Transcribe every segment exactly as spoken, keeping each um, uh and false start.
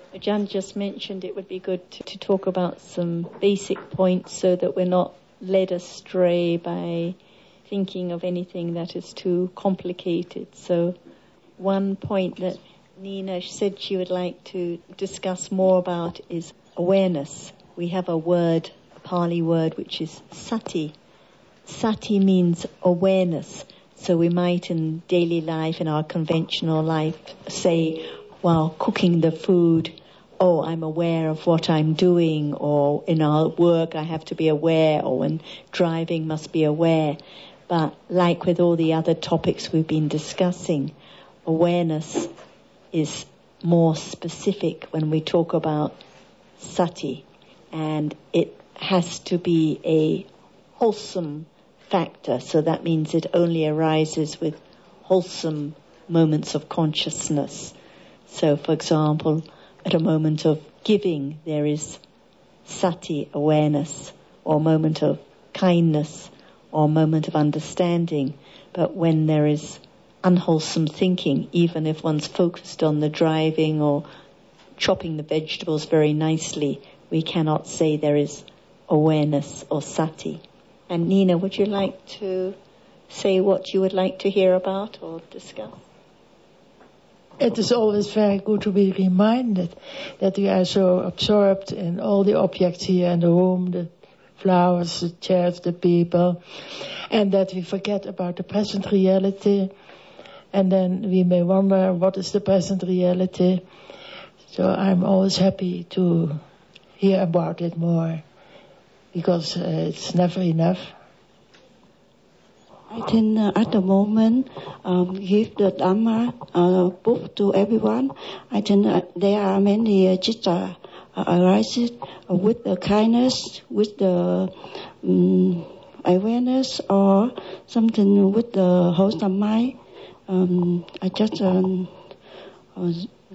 Jan just mentioned it would be good to, to talk about some basic points so that we're not led astray by thinking of anything that is too complicated. So one point that Nina said she would like to discuss more about is awareness. We have a word, a Pali word, which is sati. Sati means awareness. So we might in daily life, in our conventional life, say while cooking the food, oh, I'm aware of what I'm doing, or in our work I have to be aware, or when driving must be aware. But like with all the other topics we've been discussing, awareness is more specific when we talk about sati, and it has to be a wholesome factor. So that means it only arises with wholesome moments of consciousness. So, for example, at a moment of giving, there is sati, awareness, or a moment of kindness, or a moment of understanding. But when there is unwholesome thinking, even if one's focused on the driving or chopping the vegetables very nicely, we cannot say there is awareness or sati. And Nina, would you like to say what you would like to hear about or discuss? It is always very good to be reminded that we are so absorbed in all the objects here in the room, the flowers, the chairs, the people, and that we forget about the present reality. And then we may wonder, what is the present reality? So I'm always happy to hear about it more, because uh, it's never enough. I think uh, at the moment, um, give the Dhamma uh, book to everyone. I think uh, there are many uh, citta uh, arises uh, with the kindness, with the um, awareness, or something with the wholesome mind. Um, I just um, uh,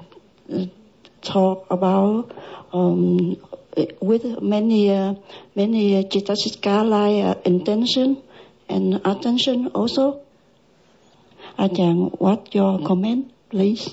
talk about um, with many uh, many citta like uh, intention and attention also. Ajahn, what's your comment, please?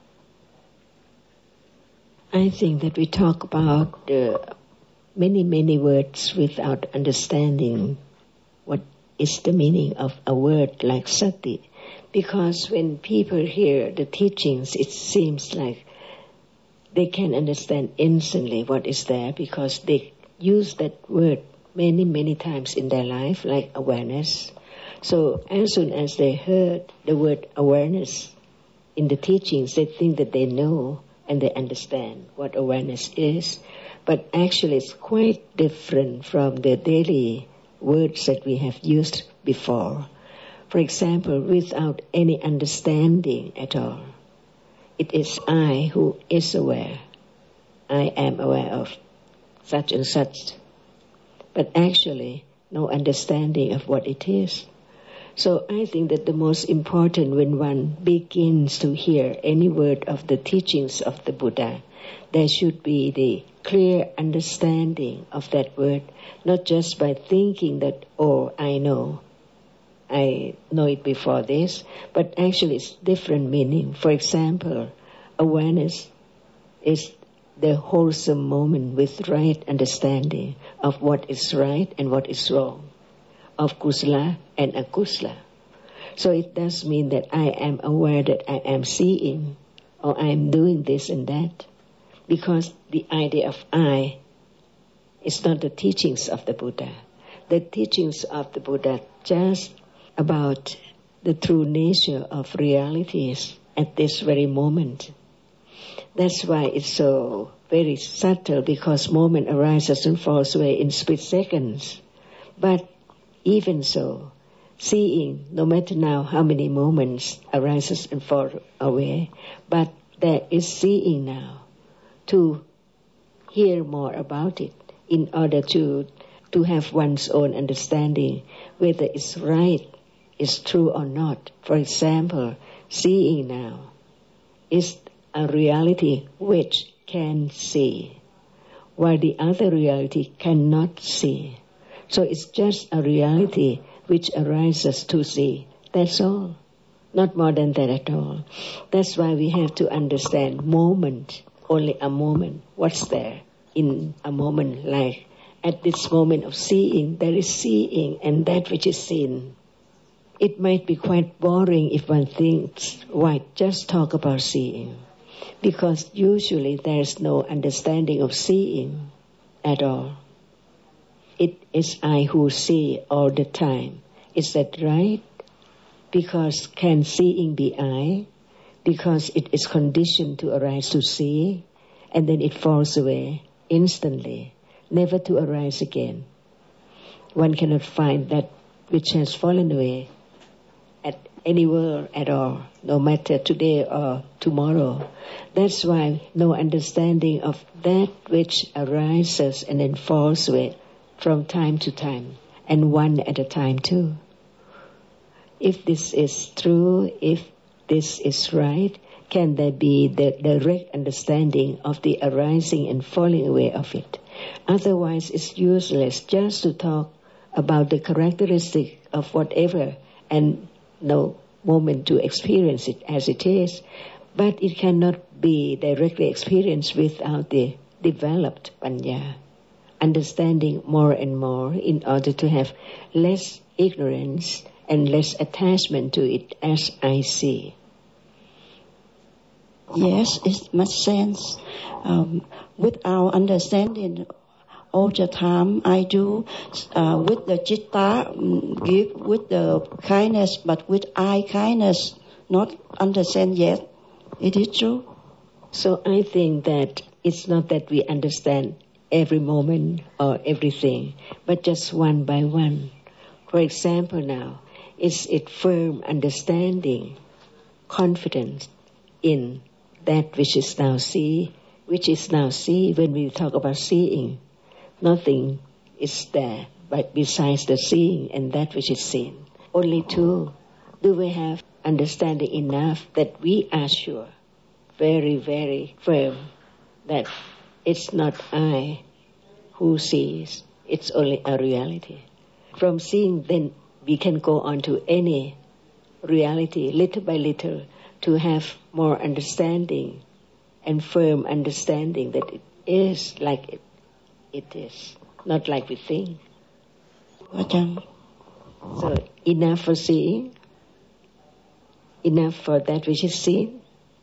I think that we talk about uh, many, many words without understanding what is the meaning of a word like sati. Because when people hear the teachings, it seems like they can understand instantly what is there, because they use that word many, many times in their life, like awareness. So as soon as they heard the word awareness in the teachings, they think that they know and they understand what awareness is. But actually it's quite different from the daily words that we have used before. For example, without any understanding at all, it is I who is aware. I am aware of such and such. But actually, no understanding of what it is. So I think that the most important when one begins to hear any word of the teachings of the Buddha, there should be the clear understanding of that word, not just by thinking that, oh, I know, I know it before this, but actually it's different meaning. For example, awareness is the wholesome moment with right understanding of what is right and what is wrong, of kusala and akusala. So it does mean that I am aware that I am seeing, or I am doing this and that, because the idea of I is not the teachings of the Buddha. The teachings of the Buddha just about the true nature of realities at this very moment. That's why it's so very subtle, because moment arises and falls away in split seconds. But even so, seeing, no matter now how many moments arises and fall away, but there is seeing now to hear more about it in order to to have one's own understanding whether it's right, it's true or not. For example, seeing now is a reality which can see, while the other reality cannot see. So it's just a reality which arises to see. That's all. Not more than that at all. That's why we have to understand moment only a moment. What's there in a moment? Like at this moment of seeing, there is seeing and that which is seen. It might be quite boring if one thinks, why just talk about seeing? Because usually there is no understanding of seeing at all. It is I who see all the time. Is that right? Because can seeing be I? Because it is conditioned to arise to see, and then it falls away instantly, never to arise again. One cannot find that which has fallen away at anywhere at all, no matter today or tomorrow. That's why no understanding of that which arises and then falls away from time to time, and one at a time too. If this is true, if this is right, can there be the direct understanding of the arising and falling away of it? Otherwise, it's useless just to talk about the characteristic of whatever and no moment to experience it as it is. But it cannot be directly experienced without the developed panya, understanding more and more in order to have less ignorance and less attachment to it as I see. Yes, it makes sense. Um, with our understanding all the time, I do uh, with the citta, um, give with the kindness, but with I kindness, not understand yet. It is true. So I think that it's not that we understand every moment or everything, but just one by one. For example now, is it firm understanding, confidence in that which is now see, which is now see. When we talk about seeing, nothing is there but besides the seeing and that which is seen. Only two. Do we have understanding enough that we are sure, very, very firm, that it's not I who sees, it's only a reality. From seeing, then we can go on to any reality, little by little, to have more understanding and firm understanding that it is like it, it is, not like we think. So enough for seeing, enough for that which is seen.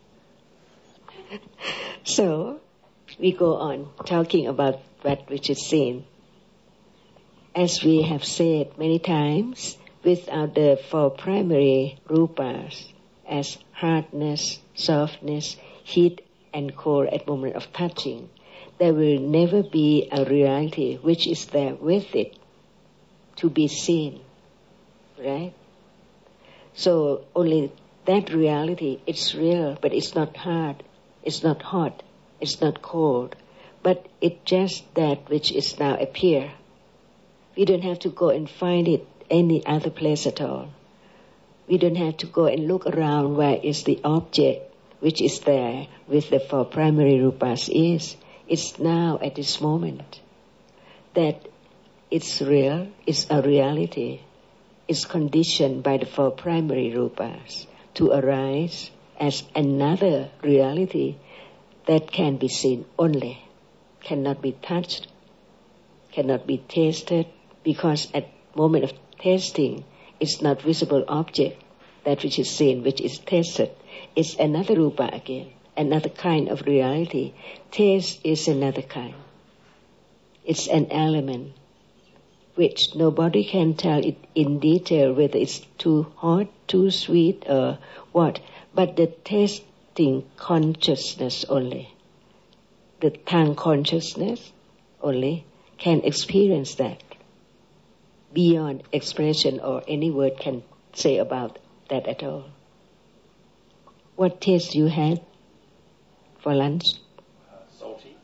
So we go on talking about that which is seen. As we have said many times, without the four primary rupas, as hardness, softness, heat and cold at moment of touching, there will never be a reality which is there with it to be seen, right? So only that reality, it's real, but it's not hard, it's not hot, it's not cold, but it's just that which is now appear. We don't have to go and find it any other place at all. We don't have to go and look around where is the object which is there with the four primary rupas is. It's now at this moment that it's real, it's a reality, it's conditioned by the four primary rupas to arise as another reality that can be seen only, cannot be touched, cannot be tasted, because at moment of tasting, it's not visible object, that which is seen, which is tasted. It's another rupa again, another kind of reality. Taste is another kind. It's an element which nobody can tell it in detail whether it's too hot, too sweet, or what. But the tasting consciousness only, the tongue consciousness only can experience that. Beyond expression or any word can say about that at all. What taste you had for lunch? Uh, salty.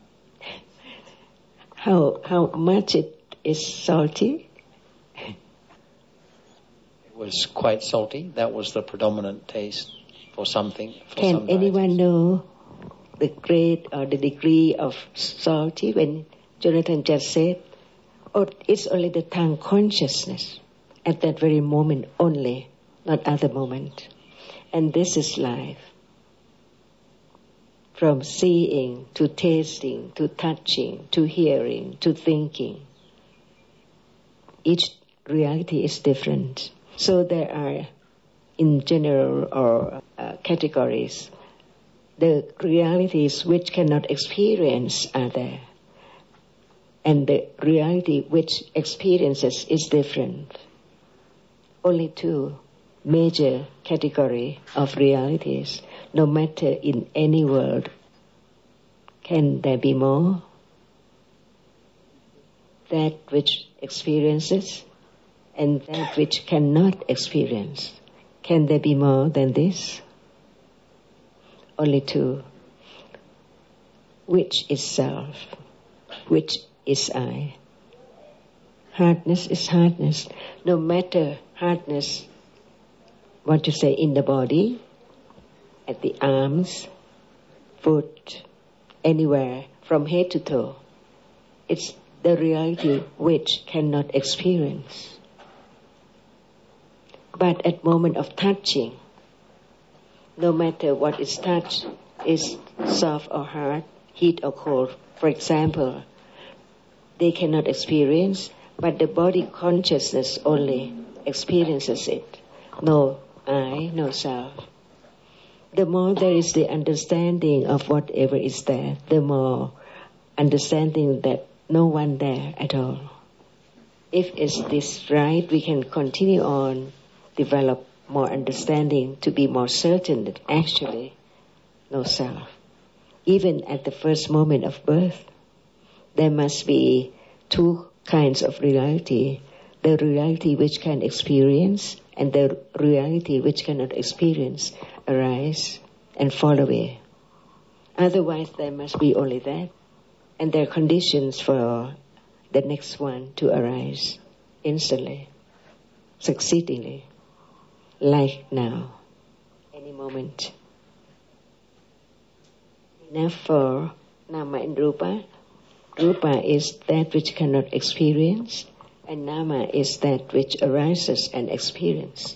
How how much it is salty? It was quite salty. That was the predominant taste for something. For Can some anyone varieties. know the grade or the degree of salty when Jonathan just said? Or it's only the tongue consciousness at that very moment only, not other moment. And this is life. from seeing to tasting to touching to hearing to thinking. Each reality is different. So there are, in general or uh, categories, the realities which cannot experience are there. And the reality which experiences is different. Only two major categories of realities, no matter in any world. Can there be more? That which experiences and that which cannot experience. Can there be more than this? Only two. Which is self? Which is I? Hardness is hardness. No matter hardness, what you say, in the body, at the arms, foot, anywhere, from head to toe. It's the reality which cannot experience. But at moment of touching, no matter what is touched, is soft or hard, heat or cold, for example, they cannot experience, but the body consciousness only experiences it. No I, no self. The more there is the understanding of whatever is there, the more understanding that no one there at all. If it's this right, we can continue on, develop more understanding to be more certain that actually no self. Even at the first moment of birth, there must be two kinds of reality. The reality which can experience and the reality which cannot experience arise and fall away. Otherwise there must be only that. And there are conditions for the next one to arise instantly, succeedingly, like now, any moment. Enough for Nama and Rupa. Rupa is that which cannot experience, and Nama is that which arises and experience.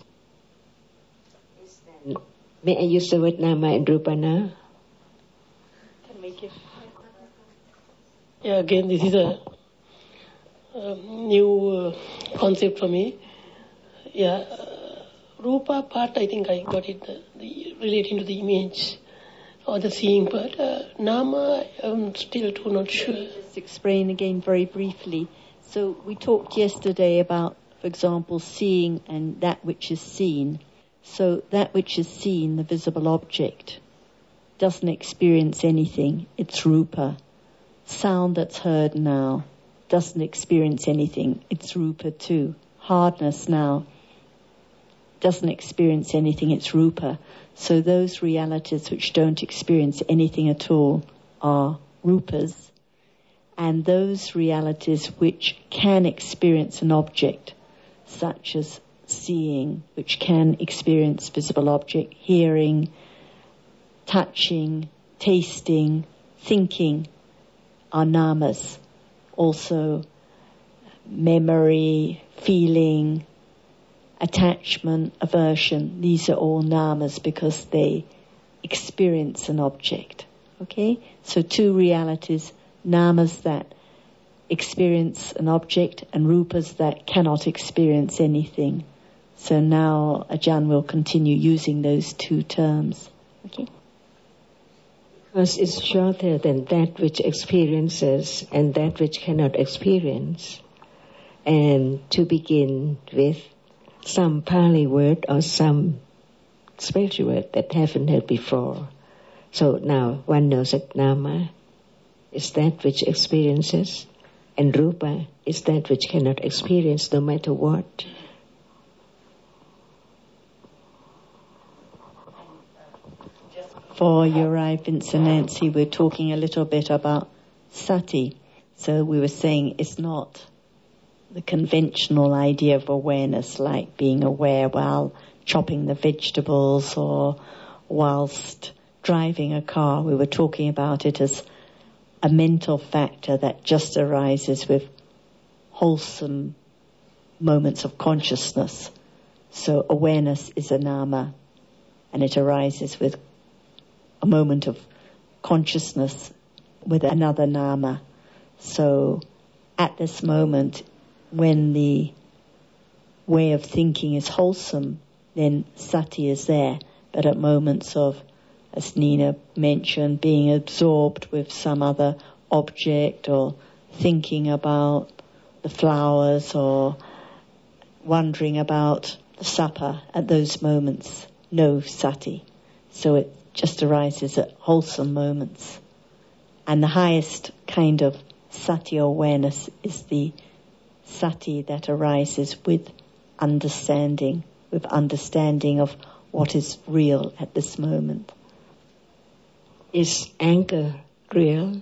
May I use the word Nama and Rupa now? Can we give? Yeah, again, this is a, a new uh, concept for me. Yeah, uh, Rupa part, I think I got it, the, the, relating to the image or the seeing part. Uh, Nama, I'm still too not sure. Just explain again very briefly. So we talked yesterday about, for example, seeing and that which is seen. So that which is seen, the visible object, doesn't experience anything. It's Rupa. Sound that's heard now doesn't experience anything. It's Rupa too. Hardness now doesn't experience anything. It's Rupa. So those realities which don't experience anything at all are Rupas. And those realities which can experience an object, such as seeing, which can experience visible object, hearing, touching, tasting, thinking, are namas. Also memory, feeling, attachment, aversion, these are all namas because they experience an object. Okay? So two realities, namas that experience an object and rupas that cannot experience anything. So now Ajahn will continue using those two terms. Okay? Because it's shorter than that which experiences and that which cannot experience. And to begin with some Pali word or some special word that haven't heard before. So now one knows that Nama is that which experiences and Rupa is that which cannot experience no matter what. Before you arrived, Vincent and Nancy, we're talking a little bit about sati. So we were saying it's not the conventional idea of awareness like being aware while chopping the vegetables or whilst driving a car. We were talking about it as a mental factor that just arises with wholesome moments of consciousness. So awareness is a nama and it arises with a moment of consciousness with another nama. So at this moment, when the way of thinking is wholesome, then sati is there. But at moments of, as Nina mentioned, being absorbed with some other object or thinking about the flowers or wondering about the supper, at those moments, no sati. So it just arises at wholesome moments. And the highest kind of sati awareness is the sati that arises with understanding, with understanding of what is real at this moment. Is anger real?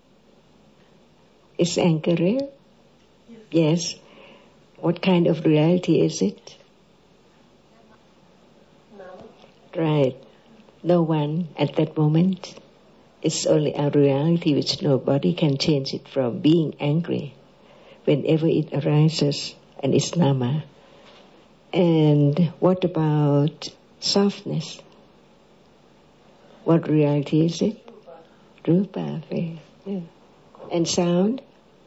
Is anger real? Yes. Yes. What kind of reality is it? No. Right. No one at that moment. It's only a reality which nobody can change it from being angry whenever it arises, and it's nama. And what about softness? What reality is it? Rupa. Yeah. And sound?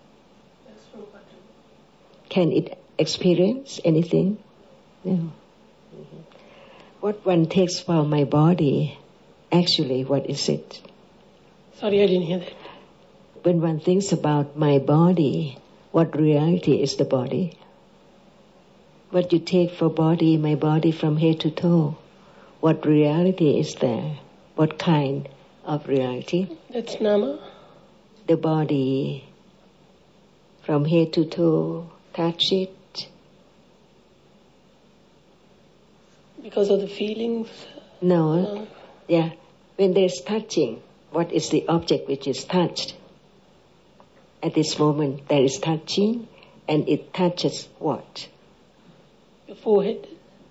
Can it experience anything? No. Mm-hmm. What one takes for my body, actually, what is it? Sorry, I didn't hear that. When one thinks about my body, what reality is the body? What you take for body, my body from head to toe, what reality is there? What kind of reality? That's nama. The body from head to toe, touch it. Because of the feelings? No. No. Yeah. When there's touching, what is the object which is touched? At this moment, there is touching, and it touches what? Your forehead.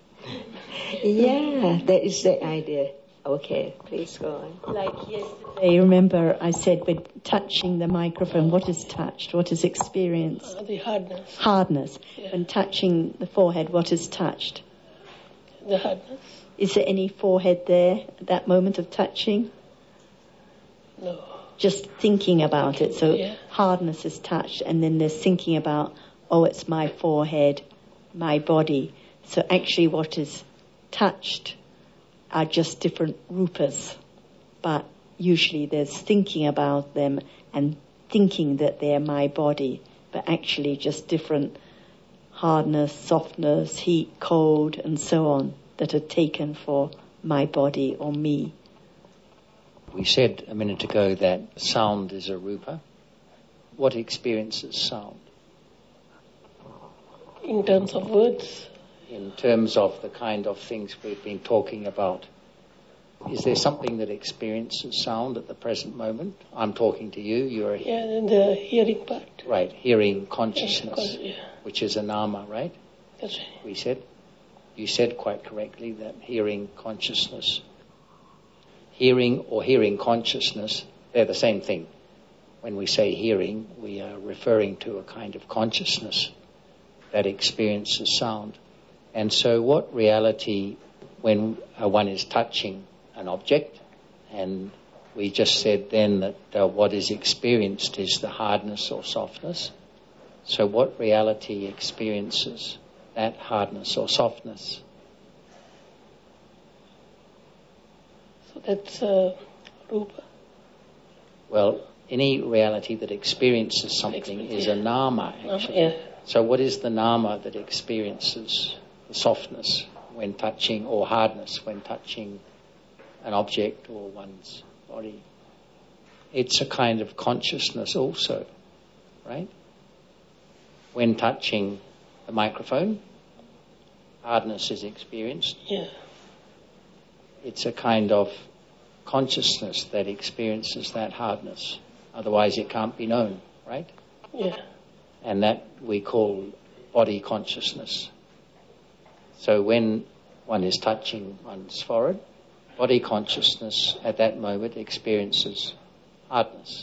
Yeah, that is the idea. Okay, please go on. Like yesterday, remember I said when touching the microphone, what is touched? What is experienced? Uh, the hardness. Hardness. Yeah. When touching the forehead, what is touched? The hardness. Is there any forehead there at that moment of touching? No. Just thinking about it. So Yeah. hardness is touched, and then there's thinking about, oh, it's my forehead, my body. So actually what is touched are just different rupas, but usually there's thinking about them and thinking that they're my body, but actually just different hardness, softness, heat, cold, and so on that are taken for my body or me. We said a minute ago that sound is a rupa. What experiences sound? In terms of words? In terms of the kind of things we've been talking about, is there something that experiences sound at the present moment? I'm talking to you, you're... Yeah, and the hearing part. Right, hearing consciousness, Yeah, yeah. which is a nama, right? That's right. We said? You said quite correctly that hearing consciousness. Hearing or hearing consciousness, they're the same thing. When we say hearing, we are referring to a kind of consciousness that experiences sound. And so what reality, when uh, one is touching an object, and we just said then that uh, what is experienced is the hardness or softness. So what reality experiences that hardness or softness? So that's uh, rupa. Well, any reality that experiences something Experience, is yeah. a nama, actually. Yeah. So what is the nama that experiences the softness when touching, or hardness when touching an object or one's body? It's a kind of consciousness also, right? When touching the microphone, hardness is experienced. Yeah. It's a kind of consciousness that experiences that hardness. Otherwise it can't be known, right? Yeah. And that we call body consciousness. So when one is touching one's forehead, body consciousness at that moment experiences hardness.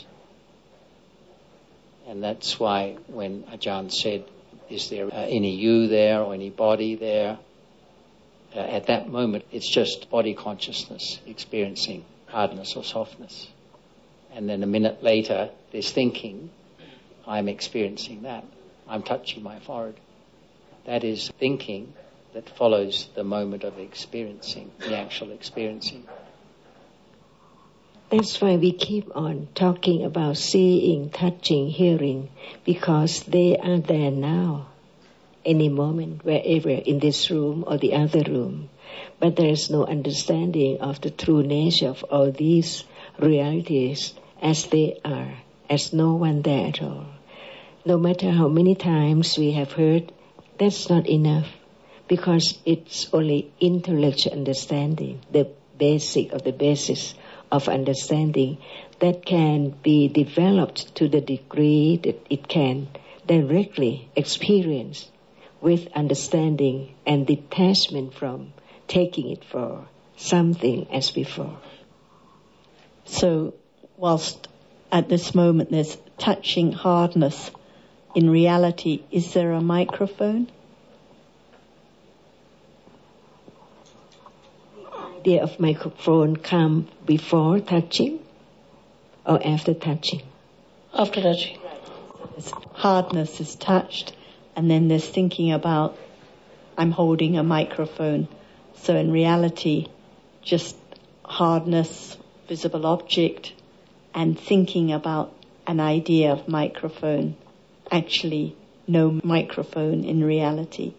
And that's why when Ajahn said, is there uh, any you there or any body there? Uh, at that moment, it's just body consciousness experiencing hardness or softness. and then a minute later there's thinking, I'm experiencing that. I'm touching my forehead. That is thinking that follows the moment of experiencing, the actual experiencing. That's why we keep on talking about seeing, touching, hearing, because they are there now, any moment, wherever, in this room or the other room. But there is no understanding of the true nature of all these realities as they are, as no one there at all. No matter how many times we have heard, that's not enough, because it's only intellectual understanding, the basic of the basis of understanding that can be developed to the degree that it can directly experience with understanding and detachment from taking it for something as before. So whilst at this moment there's touching hardness, in reality, is there a microphone? The idea of microphone come before touching or after touching? After touching. Hardness is touched, and then there's thinking about, I'm holding a microphone. So in reality, just hardness, visible object, and thinking about an idea of microphone. Actually, no microphone in reality.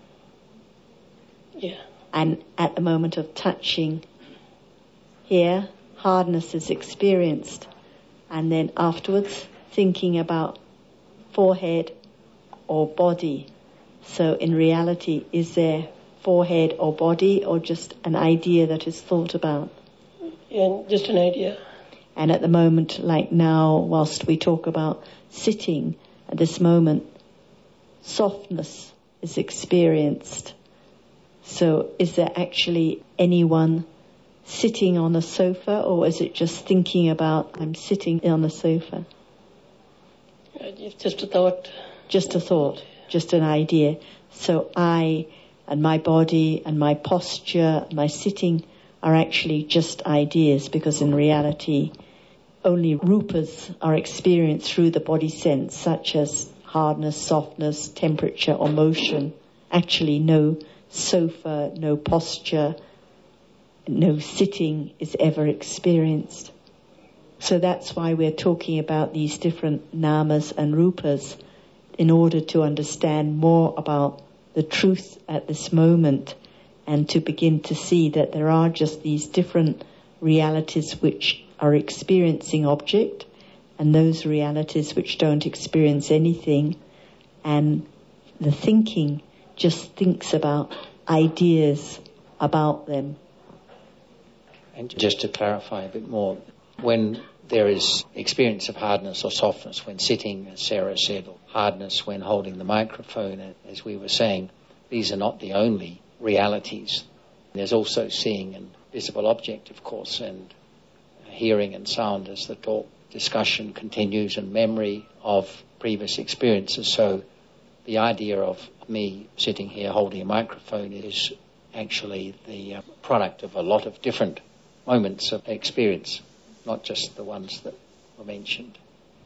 Yeah. And at the moment of touching, here, hardness is experienced. And then afterwards, thinking about forehead or body. So in reality, is there forehead or body, or just an idea that is thought about? And just an idea. And at the moment, like now, whilst we talk about sitting, at this moment, softness is experienced. So is there actually anyone sitting on a sofa, or is it just thinking about, I'm sitting on a sofa? It's just a thought. Just a thought, just an idea. So I and my body and my posture, my sitting are actually just ideas, because in reality only rupas are experienced through the body sense, such as hardness, softness, temperature or motion. Actually no sofa, no posture, no sitting is ever experienced. So that's why we're talking about these different namas and rupas, in order to understand more about the truth at this moment, and to begin to see that there are just these different realities which are experiencing object, and those realities which don't experience anything, and the thinking just thinks about ideas about them. And just to clarify a bit more, when there is experience of hardness or softness when sitting, as Sarah said, or hardness when holding the microphone, as we were saying, these are not the only realities. There's also seeing and visible object, of course, and hearing and sound as the talk discussion continues, and memory of previous experiences. So the idea of me sitting here holding a microphone is actually the uh, product of a lot of different moments of experience, not just the ones that were mentioned.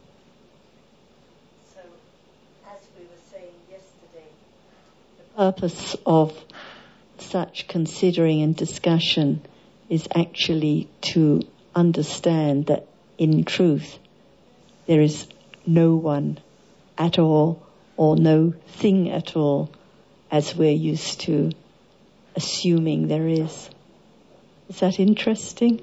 So, as we were saying yesterday, the purpose of such considering and discussion is actually to understand that in truth there is no one at all, or no thing at all, as we're used to assuming there is. Is that interesting?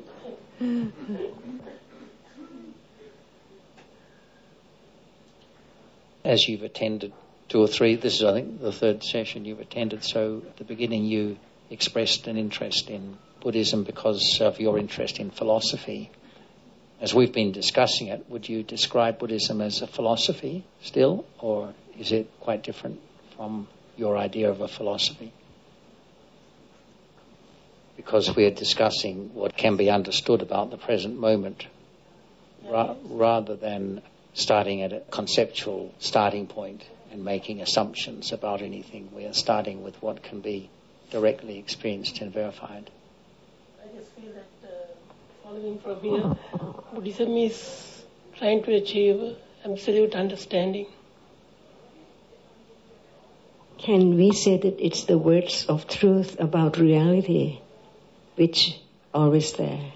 As you've attended two or three, this is I think the third session you've attended, so at the beginning you expressed an interest in Buddhism because of your interest in philosophy. As we've been discussing it, would you describe Buddhism as a philosophy still, or is it quite different from your idea of a philosophy? Because we're discussing what can be understood about the present moment, ra- rather than starting at a conceptual starting point and making assumptions about anything. We are starting with what can be directly experienced and verified. I just feel that uh, Following from here, Buddhism is trying to achieve absolute understanding. Can we say that it's the words of truth about reality which are always there?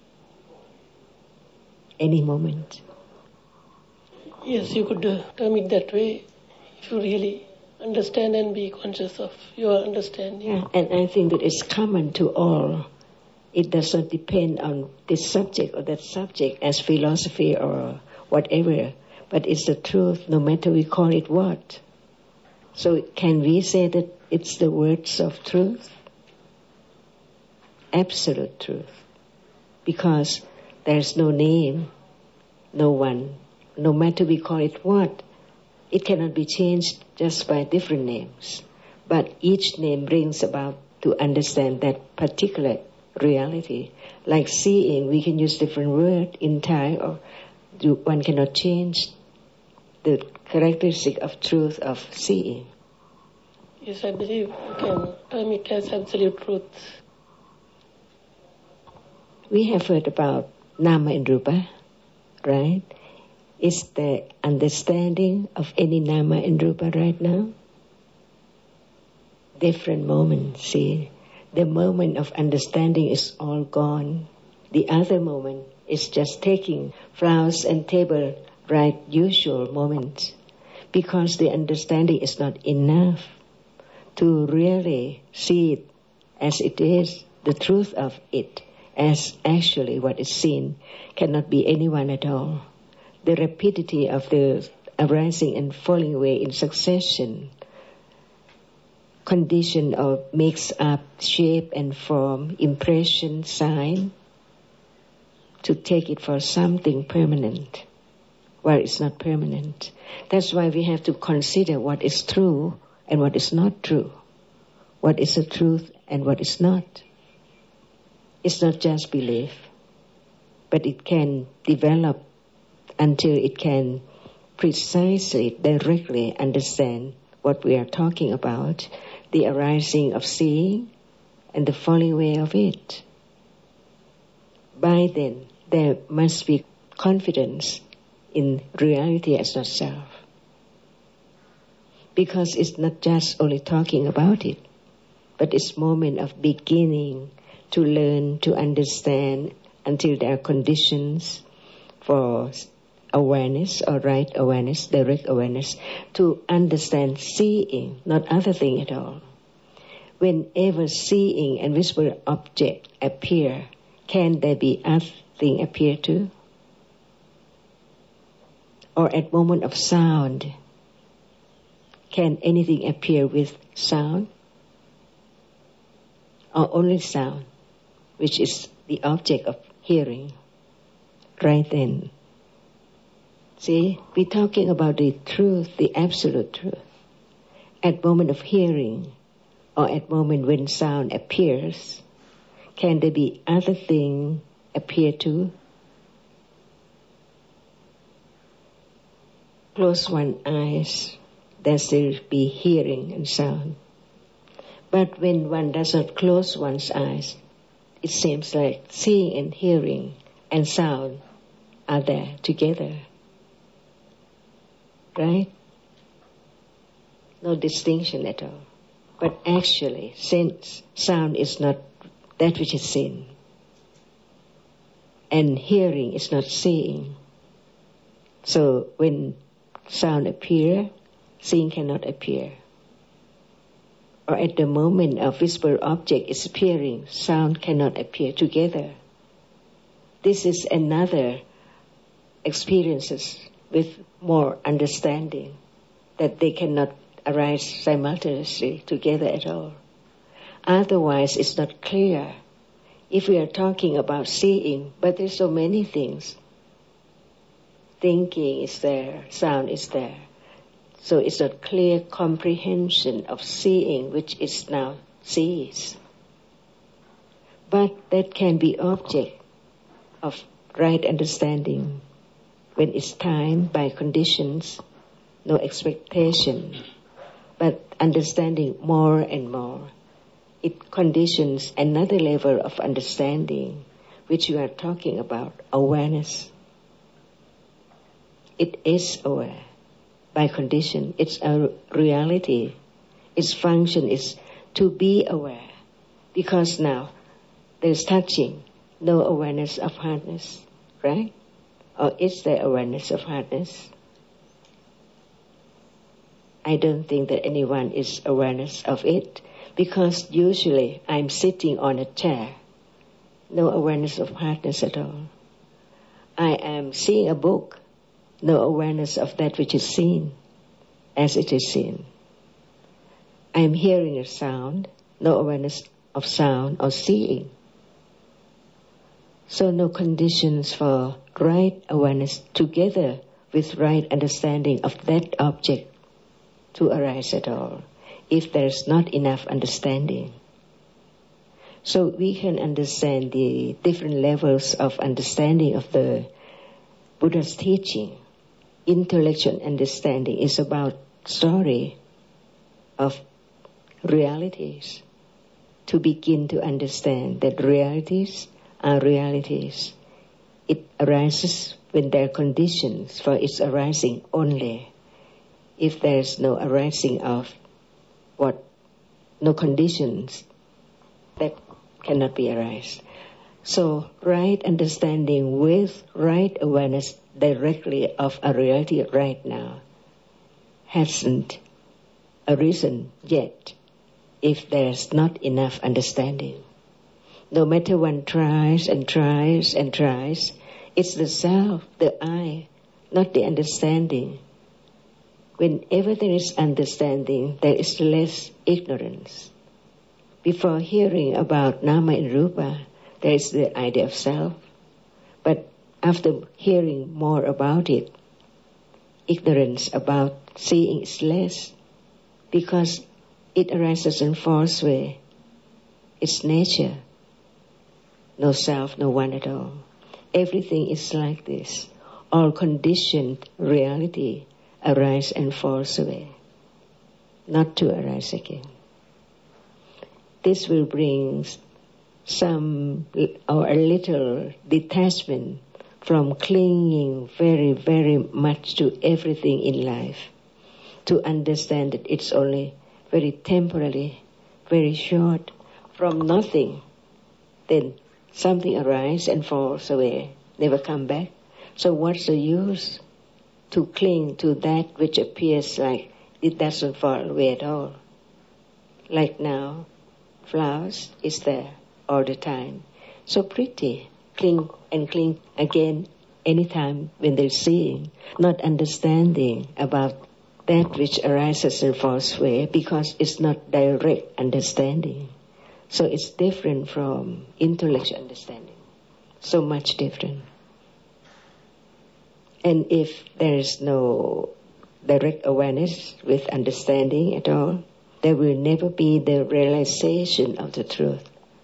Any moment? Yes, you could uh, term it that way if you really understand and be conscious of your understanding. Yeah, and I think that it's common to all. It does not depend on this subject or that subject as philosophy or whatever, but it's the truth no matter we call it what. So can we say that it's the words of truth? Absolute truth. Because there's no name, no one. No matter we call it what, it cannot be changed just by different names. But each name brings about to understand that particular reality. Like seeing, we can use different words in Thai, or one cannot change the characteristic of truth of seeing. Yes, I believe you can term it as absolute truth. We have heard about Nama and Rupa, right? Is the understanding of any Nama and Rupa right now? Different moments, see. The moment of understanding is all gone. The other moment is just taking flowers and table, right, usual moment. Because the understanding is not enough to really see it as it is, the truth of it, as actually what is seen, cannot be anyone at all. The rapidity of the arising and falling away in succession, condition or makes up shape and form, impression, sign, to take it for something permanent, where it's not permanent. That's why we have to consider what is true and what is not true, what is the truth and what is not. It's not just belief, but it can develop until it can precisely, directly understand what we are talking about, the arising of seeing and the falling away of it. By then, there must be confidence in reality as not self. Because it's not just only talking about it, but it's moment of beginning to learn, to understand, until there are conditions for awareness or right awareness, direct awareness, to understand seeing, not other thing at all. Whenever seeing and visible object appear, can there be other thing appear too? Or at moment of sound, can anything appear with sound? Or only sound, which is the object of hearing, right then? See, we're talking about the truth, the absolute truth. At moment of hearing, or at moment when sound appears, can there be other thing appear too? Close one's eyes, there still be hearing and sound. But when one does not close one's eyes, it seems like seeing and hearing and sound are there together. Right? No distinction at all. But actually, since sound is not that which is seen, and hearing is not seeing, so when sound appear, seeing cannot appear. Or at the moment a visible object is appearing, sound cannot appear together. This is another experiences with more understanding, that they cannot arise simultaneously together at all. Otherwise, it's not clear. If we are talking about seeing, but there's so many things. Thinking is there, sound is there. So it's not clear comprehension of seeing, which is now sees. But that can be object of right understanding when it's time by conditions, no expectation, but understanding more and more. It conditions another level of understanding which you are talking about, awareness. It is aware. By condition, it's a reality. Its function is to be aware. Because now, there's touching, no awareness of hardness, right? Or is there awareness of hardness? I don't think that anyone is awareness of it, because usually I'm sitting on a chair, no awareness of hardness at all. I am seeing a book, no awareness of that which is seen as it is seen. I am hearing a sound, no awareness of sound or seeing. So no conditions for right awareness together with right understanding of that object to arise at all, if there is not enough understanding. So we can understand the different levels of understanding of the Buddha's teaching. Intellectual understanding is about story of realities. To begin to understand that realities are realities. It arises when there are conditions for its arising only. If there is no arising of what, no conditions, that cannot be arise. So right understanding with right awareness directly of a reality right now hasn't arisen yet if there's not enough understanding. No matter one tries and tries and tries, it's the self, the I, not the understanding. Whenever there is understanding, there is less ignorance. Before hearing about Nama and Rupa, there is the idea of self. But after hearing more about it, ignorance about seeing is less, because it arises in false way. It's nature. No self, no one at all. Everything is like this. All conditioned reality arise and falls away, not to arise again. This will bring some or a little detachment from clinging very, very much to everything in life, to understand that it's only very temporary, very short, from nothing, then something arises and falls away, never come back. So what's the use to cling to that which appears like it doesn't fall away at all? Like now, flowers is there all the time. So pretty. Cling and cling again anytime when they're seeing, not understanding about that which arises and falls away, because it's not direct understanding. So it's different from intellectual understanding. So much different. And if there is no direct awareness with understanding at all, there will never be the realization of the truth,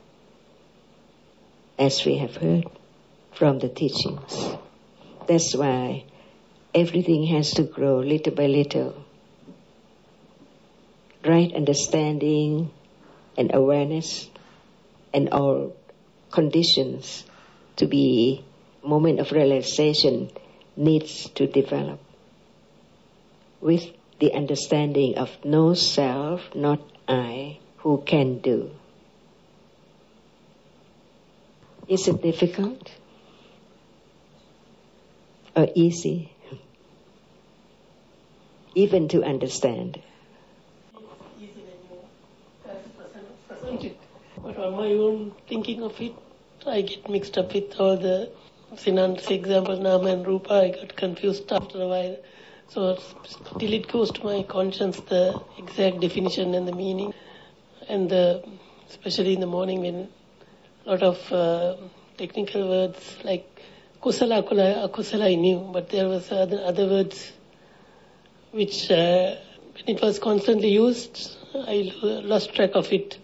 as we have heard from the teachings. That's why everything has to grow little by little. Right understanding and awareness and all conditions to be moment of realization needs to develop with the understanding of no self, not I, who can do. Is it difficult or easy even to understand? It's easy when you present it. But on my own thinking of it, I get mixed up with all the Sinan's example, Nama and Rupa. I got confused after a while. So till it goes to my conscience, the exact definition and the meaning, and the, especially in the morning when a lot of uh, technical words like kusala, akula, akusala I knew, but there was other, other words which uh, when it was constantly used, I lost track of it.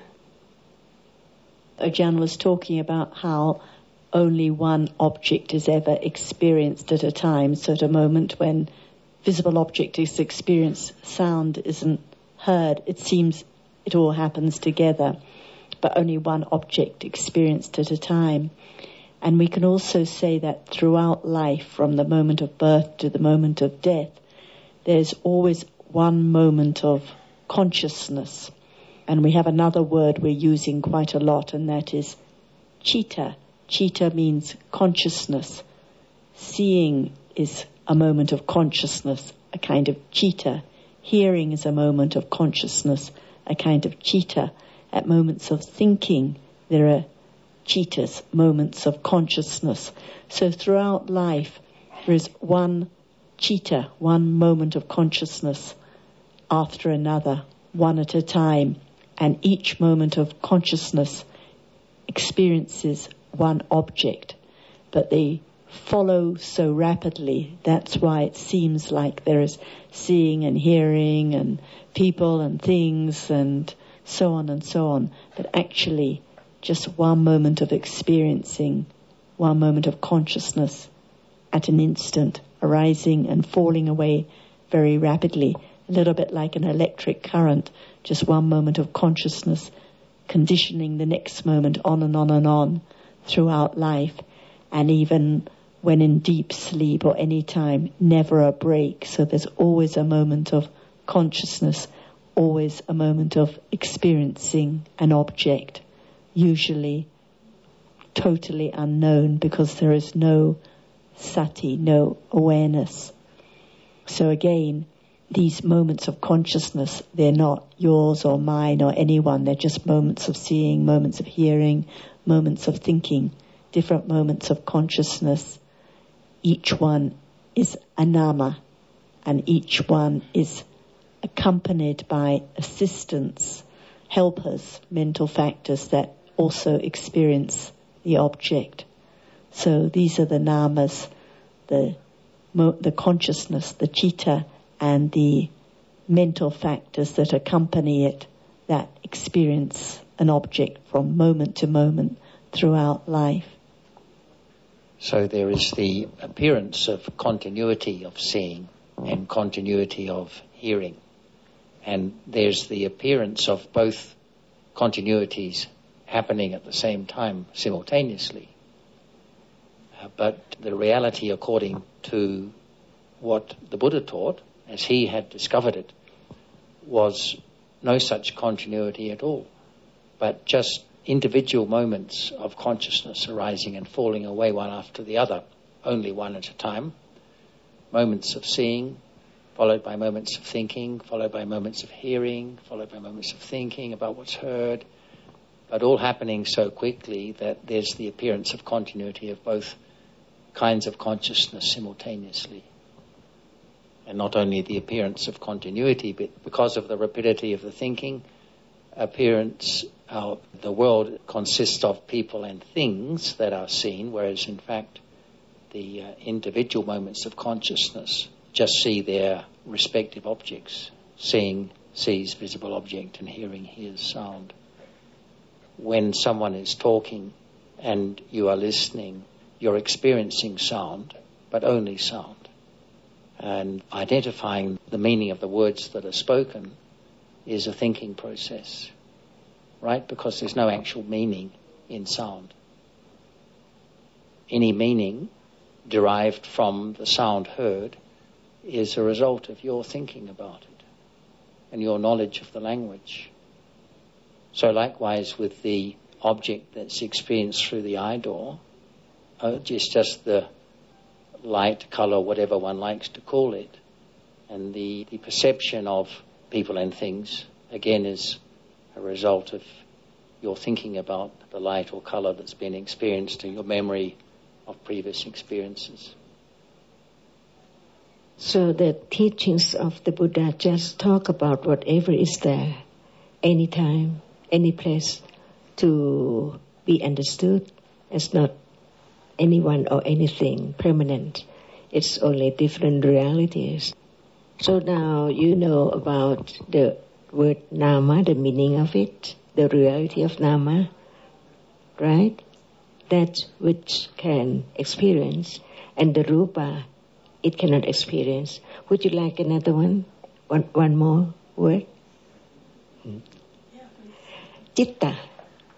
Ajahn was talking about how only one object is ever experienced at a time. So at a moment when visible object is experienced, sound isn't heard, it seems it all happens together. but only one object experienced at a time. And we can also say that throughout life, from the moment of birth to the moment of death, there's always one moment of consciousness. And we have another word we're using quite a lot, and that is citta. Citta means consciousness. Seeing is a moment of consciousness, a kind of citta. Hearing is a moment of consciousness, a kind of citta. At moments of thinking, there are cittas, moments of consciousness. So throughout life, there is one citta, one moment of consciousness after another, one at a time. And each moment of consciousness experiences one object, but they follow so rapidly. That's why it seems like there is seeing and hearing and people and things and so on and so on. But actually, just one moment of experiencing, one moment of consciousness at an instant, arising and falling away very rapidly, a little bit like an electric current, just one moment of consciousness, conditioning the next moment on and on and on throughout life. And even when in deep sleep or any time, never a break. So there's always a moment of consciousness, always a moment of experiencing an object, usually totally unknown because there is no sati, no awareness. So again, these moments of consciousness, they're not yours or mine or anyone. They're just moments of seeing, moments of hearing, moments of thinking, different moments of consciousness. Each one is a nama, and each one is accompanied by assistants, helpers, mental factors that also experience the object. So these are the namas, the the consciousness, the citta, and the mental factors that accompany it, that experience an object from moment to moment throughout life. So there is the appearance of continuity of seeing and continuity of hearing. And there's the appearance of both continuities happening at the same time, simultaneously. Uh, but the reality, according to what the Buddha taught, as he had discovered it, was no such continuity at all, but just individual moments of consciousness arising and falling away one after the other, only one at a time, moments of seeing, followed by moments of thinking, followed by moments of hearing, followed by moments of thinking about what's heard, but all happening so quickly that there's the appearance of continuity of both kinds of consciousness simultaneously. And not only the appearance of continuity, but because of the rapidity of the thinking, appearance of the world consists of people and things that are seen, whereas in fact the uh, individual moments of consciousness just see their respective objects. Seeing sees visible object and hearing hears sound. When someone is talking and you are listening, you're experiencing sound, but only sound. And identifying the meaning of the words that are spoken is a thinking process, right? Because there's no actual meaning in sound. Any meaning derived from the sound heard is a result of your thinking about it and your knowledge of the language. So likewise with the object that's experienced through the eye door, uh, it's just the light, colour, whatever one likes to call it. And the, the perception of people and things, again, is a result of your thinking about the light or colour that's been experienced and your memory of previous experiences. So the teachings of the Buddha just talk about whatever is there, anytime, any place, to be understood. It's not anyone or anything permanent. It's only different realities. So now you know about the word nama, the meaning of it, the reality of nama, right? That which can experience, and the rupa, it cannot experience. Would you like another one? One, one more word? Hmm. Citta.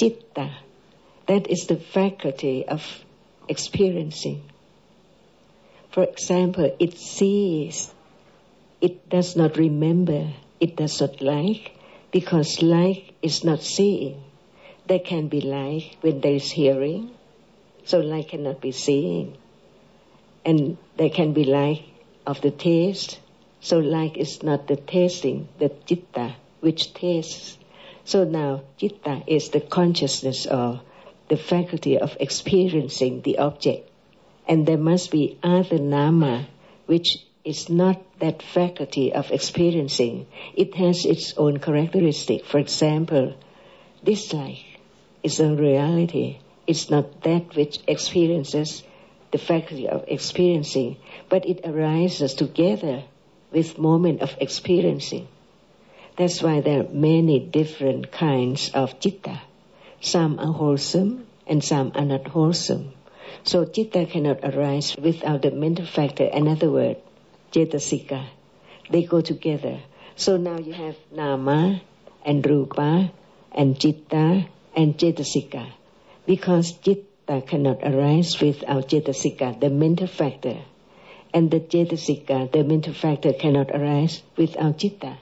citta. That is the faculty of experiencing. For example, it sees, it does not remember, it does not like, because like is not seeing. There can be like when there is hearing, so like cannot be seeing. And there can be like of the taste, so like is not the tasting, the citta, which tastes. So now, citta is the consciousness or the faculty of experiencing the object. And there must be other nama, which is not that faculty of experiencing. It has its own characteristic. For example, dislike is a reality. It's not that which experiences the faculty of experiencing, but it arises together with moment of experiencing. That's why there are many different kinds of citta. Some are wholesome and some are not wholesome. So citta cannot arise without the mental factor. Another word, cetasika. They go together. So now you have nama and rupa and citta and cetasika. Because citta cannot arise without cetasika, the mental factor. And the cetasika, the mental factor, cannot arise without citta.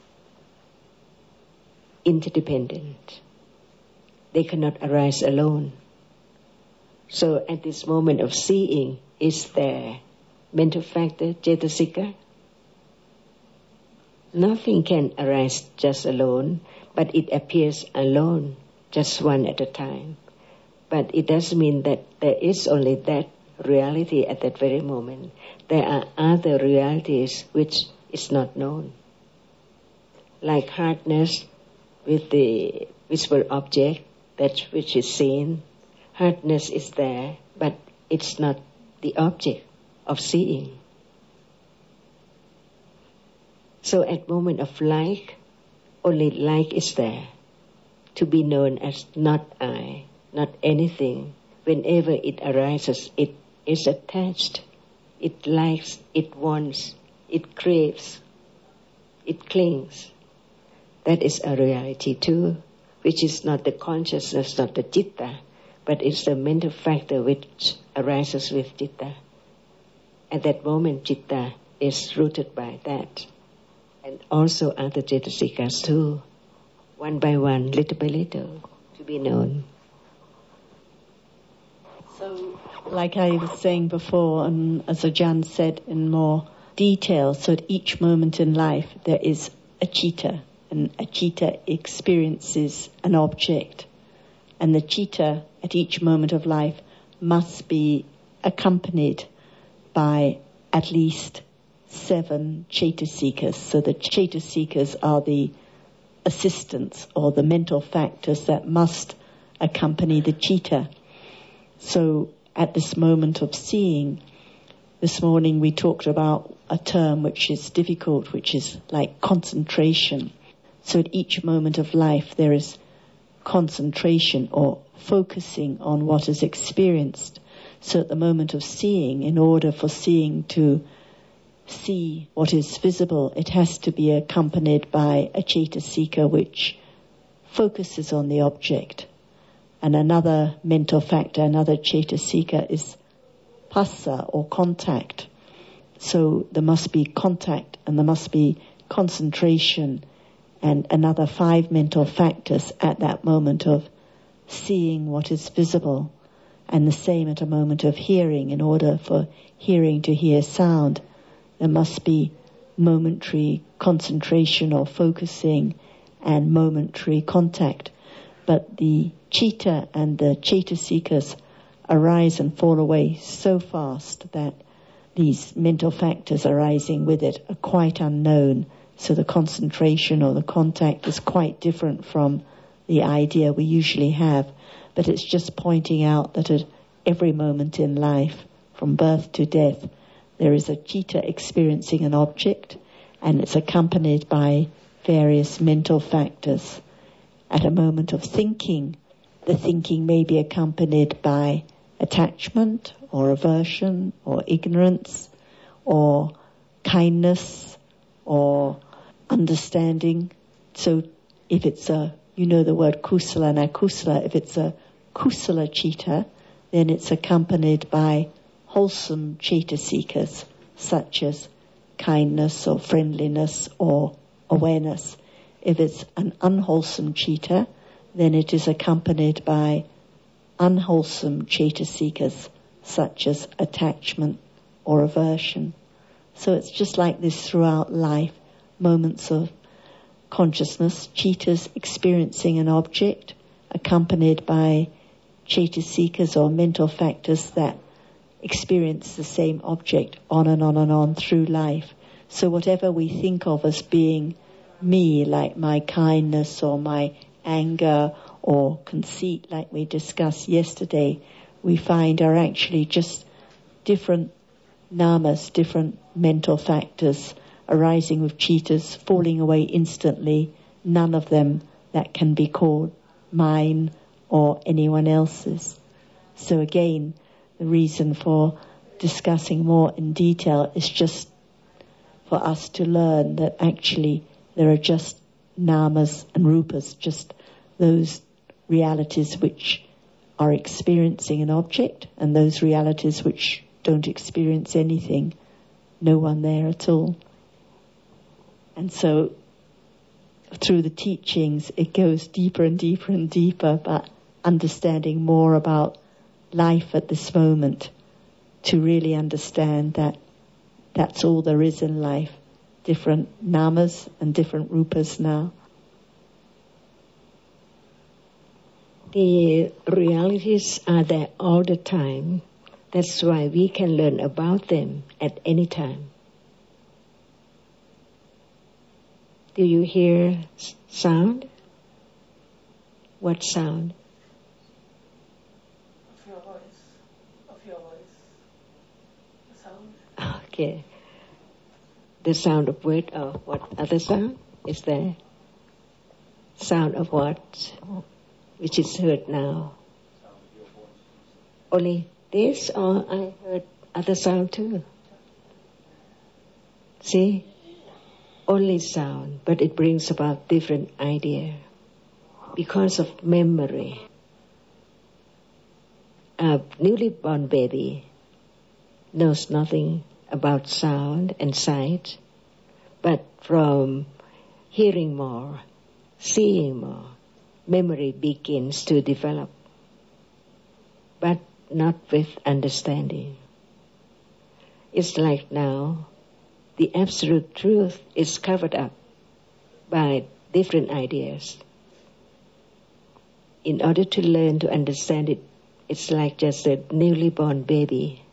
Interdependent. They cannot arise alone. So at this moment of seeing, is there mental factor, cetasika? Nothing can arise just alone, but it appears alone, just one at a time. But it doesn't mean that there is only that reality at that very moment. There are other realities which is not known. Like hardness with the visible object, that which is seen. Hardness is there, but it's not the object of seeing. So at moment of like, only like is there, to be known as not I, not anything. Whenever it arises, it is attached. It likes, it wants, it craves, it clings. That is a reality too, which is not the consciousness, not the citta, but it's the mental factor which arises with citta. At that moment, citta is rooted by that. And also other cetasikas too, one by one, little by little, to be known. So, like I was saying before, and as Ajahn said in more detail, so at each moment in life there is a citta, and a citta experiences an object. And the citta at each moment of life must be accompanied by at least seven cetasikas. So the cetasikas are the assistants or the mental factors that must accompany the citta. So at this moment of seeing, this morning we talked about a term which is difficult, which is like concentration. So at each moment of life there is concentration or focusing on what is experienced. So at the moment of seeing, in order for seeing to see what is visible, it has to be accompanied by a cetasika which focuses on the object. And another mental factor, another cetasika is phassa or contact. So there must be contact and there must be concentration and another five mental factors at that moment of seeing what is visible. And the same at a moment of hearing. In order for hearing to hear sound, there must be momentary concentration or focusing and momentary contact. But the citta and the cetasikas arise and fall away so fast that these mental factors arising with it are quite unknown. So the concentration or the contact is quite different from the idea we usually have. But it's just pointing out that at every moment in life, from birth to death, there is a citta experiencing an object, and it's accompanied by various mental factors. At a moment of thinking, the thinking may be accompanied by attachment or aversion or ignorance or kindness or understanding. So if it's a you know the word kusala and akusala. If it's a kusala citta, then it's accompanied by wholesome cetasikas, such as kindness or friendliness or awareness. If it's an unwholesome citta, then it is accompanied by unwholesome cetasikas, such as attachment or aversion. So it's just like this throughout life, moments of consciousness, cittas experiencing an object, accompanied by cetasikas or mental factors that experience the same object on and on and on through life. So whatever we think of as being me, like my kindness or my anger or conceit, like we discussed yesterday, we find are actually just different namas, different mental factors arising with cittas, falling away instantly, none of them that can be called mine or anyone else's. So again, the reason for discussing more in detail is just for us to learn that actually there are just namas and rupas, just those realities which are experiencing an object, and those realities which don't experience anything, no one there at all. And so through the teachings it goes deeper and deeper and deeper, but understanding more about life at this moment to really understand that that's all there is in life, different namas and different rupas now. The realities are there all the time. That's why we can learn about them at any time. Do you hear sound? What sound? Of your voice. Of your voice. The sound. Okay. The sound of word or what other sound is there? Sound of what? Which is heard now? Only this, or I heard other sound too? See? Only sound, but it brings about different idea because of memory. A newly born baby knows nothing about sound and sight, but from hearing more, seeing more, memory begins to develop, but not with understanding. It's like now, the absolute truth is covered up by different ideas. In order to learn to understand it, it's like just a newly born baby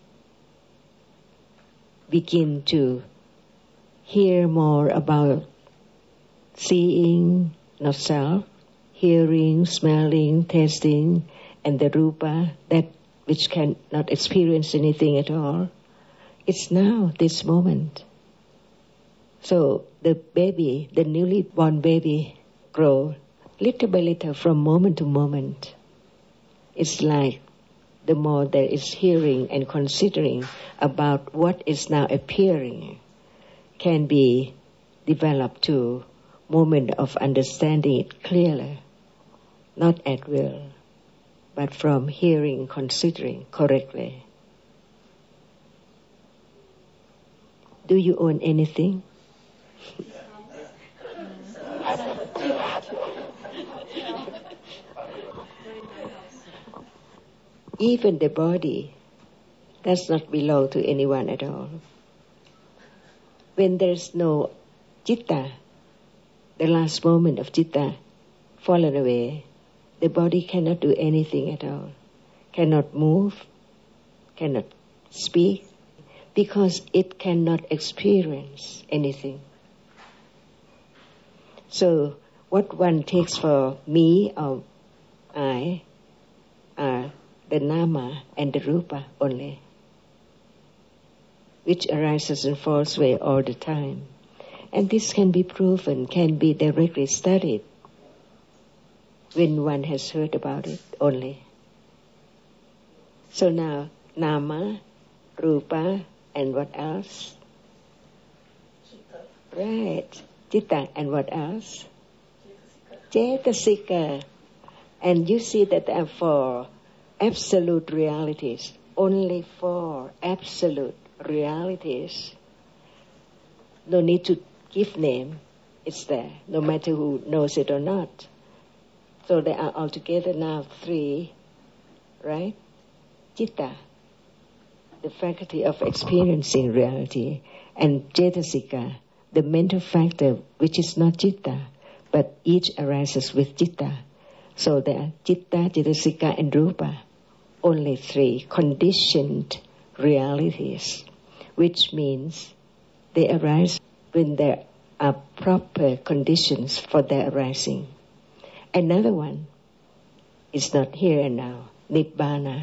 begin to hear more about seeing, not self, hearing, smelling, tasting, and the rupa, that which cannot experience anything at all. It's now, this moment. So the baby, the newly born baby, grow little by little from moment to moment. It's like the more there is hearing and considering about what is now appearing can be developed to moment of understanding it clearly, not at will, but from hearing, considering correctly. Do you own anything? Even the body does not belong to anyone at all. When there's no citta, the last moment of citta fallen away, the body cannot do anything at all, cannot move, cannot speak, because it cannot experience anything. So what one takes for me or I are the nama and the rupa only, which arises in false way all the time. And this can be proven, can be directly studied when one has heard about it only. So now, nama, rupa, and what else? Citta. Right, citta, and what else? Cetasika. Cetasika. And you see that there are four absolute realities. Only four absolute realities. No need to give name. It's there, no matter who knows it or not. So there are altogether now three, right? Citta, the faculty of experiencing reality, and Cetasika, the mental factor which is not citta, but each arises with citta. So there are citta, cetasika, and rupa, only three conditioned realities, which means they arise when there are proper conditions for their arising. Another one is not here and now, Nibbana.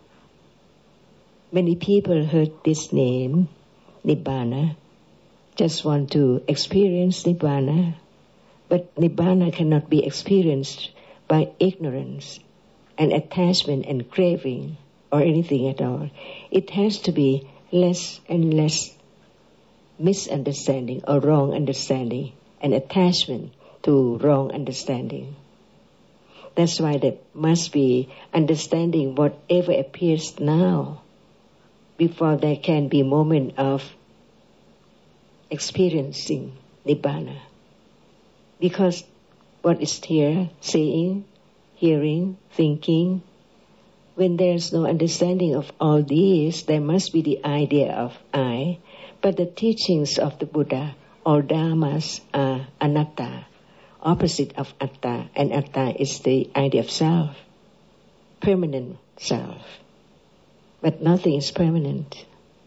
Many people heard this name, Nibbana, just want to experience Nibbana, but Nibbana cannot be experienced by ignorance and attachment and craving or anything at all. It has to be less and less misunderstanding or wrong understanding and attachment to wrong understanding. That's why there must be understanding whatever appears now before there can be moment of experiencing Nibbana. Because what is here, seeing, hearing, thinking, when there's no understanding of all these, there must be the idea of I, but the teachings of the Buddha, all dhammas are anatta, opposite of atta, and atta is the idea of self, permanent self. But nothing is permanent.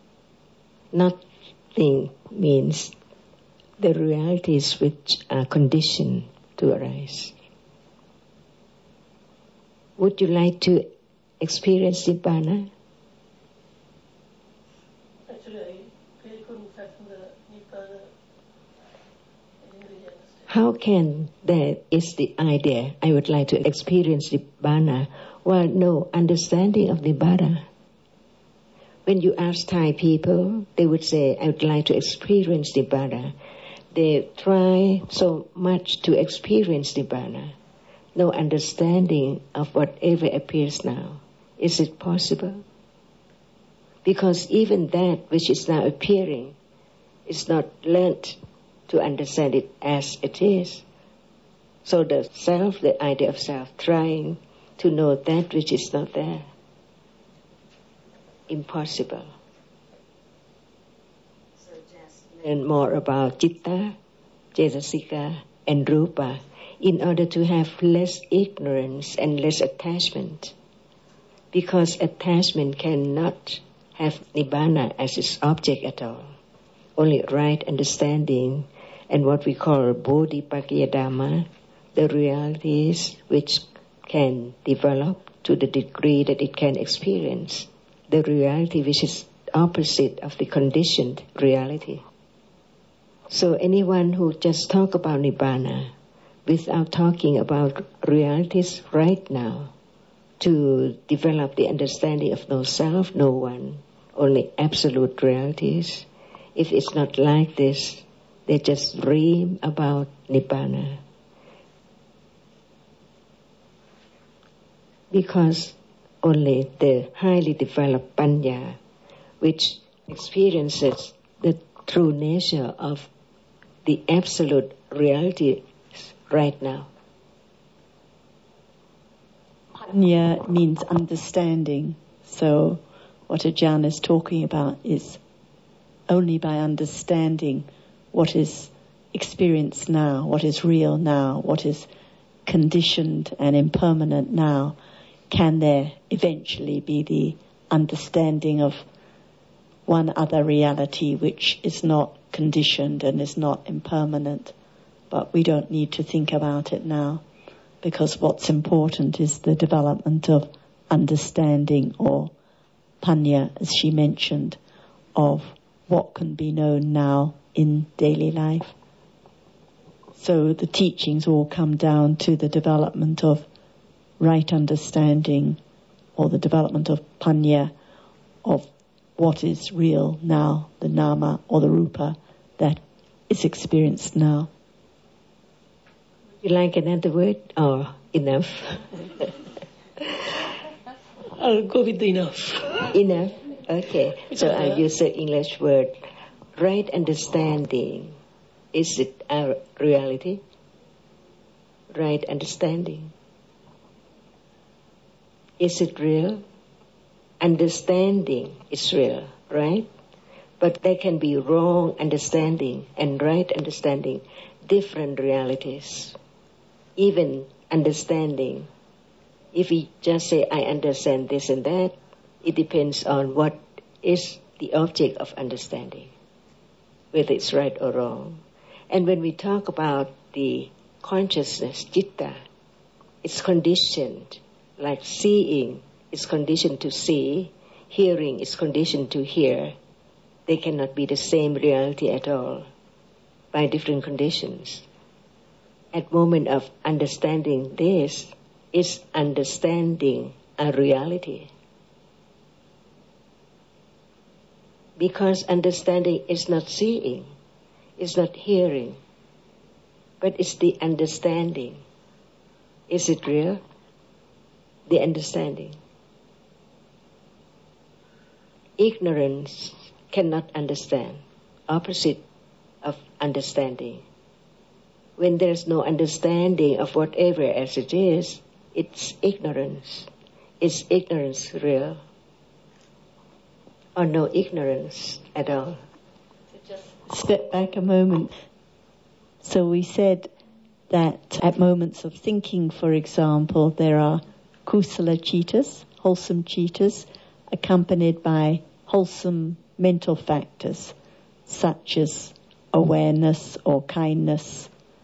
Nothing means the realities which are conditioned to arise. Would you like to experience Nibbana? Actually, I really couldn't fathom the Nibbana. I didn't really understand. How can that is the idea, I would like to experience Nibbana, while no understanding of Nibbana? When you ask Thai people, they would say, I would like to experience Nibbana. They try so much to experience Nibbana. No understanding of whatever appears now. Is it possible? Because even that which is now appearing is not learnt to understand it as it is. So the self, the idea of self, trying to know that which is not there. Impossible. So just learn more about citta, cetasika, and rupa in order to have less ignorance and less attachment. Because attachment cannot have Nibbana as its object at all. Only right understanding and what we call bodhipakkhya dhamma, the realities which can develop to the degree that it can experience. The reality which is opposite of the conditioned reality. So anyone who just talk about Nibbana without talking about realities right now, to develop the understanding of no self, no one, only absolute realities, if it's not like this, they just dream about Nibbana. Because only the highly developed panya, which experiences the true nature of the absolute reality right now. Panya means understanding. So what Ajahn is talking about is only by understanding what is experienced now, what is real now, what is conditioned and impermanent now, can there eventually be the understanding of one other reality which is not conditioned and is not impermanent. But we don't need to think about it now, because what's important is the development of understanding, or panya, as she mentioned, of what can be known now in daily life. So the teachings all come down to the development of right understanding, or the development of panya, of what is real now, the nama or the rupa that is experienced now. You like another word or enough? I'll go with the enough. Enough? Okay. So I'll use the English word. Right understanding. Is it our reality? Right understanding. Is it real? Understanding is real, right? But there can be wrong understanding and right understanding, different realities. Even understanding, if we just say, I understand this and that, it depends on what is the object of understanding, whether it's right or wrong. And when we talk about the consciousness, citta, it's conditioned, like seeing is conditioned to see, hearing is conditioned to hear. They cannot be the same reality at all, by different conditions. At moment of understanding this, is understanding a reality. Because understanding is not seeing, is not hearing, but it's the understanding. Is it real? The understanding. Ignorance cannot understand, opposite of understanding. When there's no understanding of whatever as it is, it's ignorance. Is ignorance real? Or no ignorance at all? Just step back a moment. So we said that at moments of thinking, for example, there are kusala cittas, wholesome cittas, accompanied by wholesome mental factors, such as awareness or kindness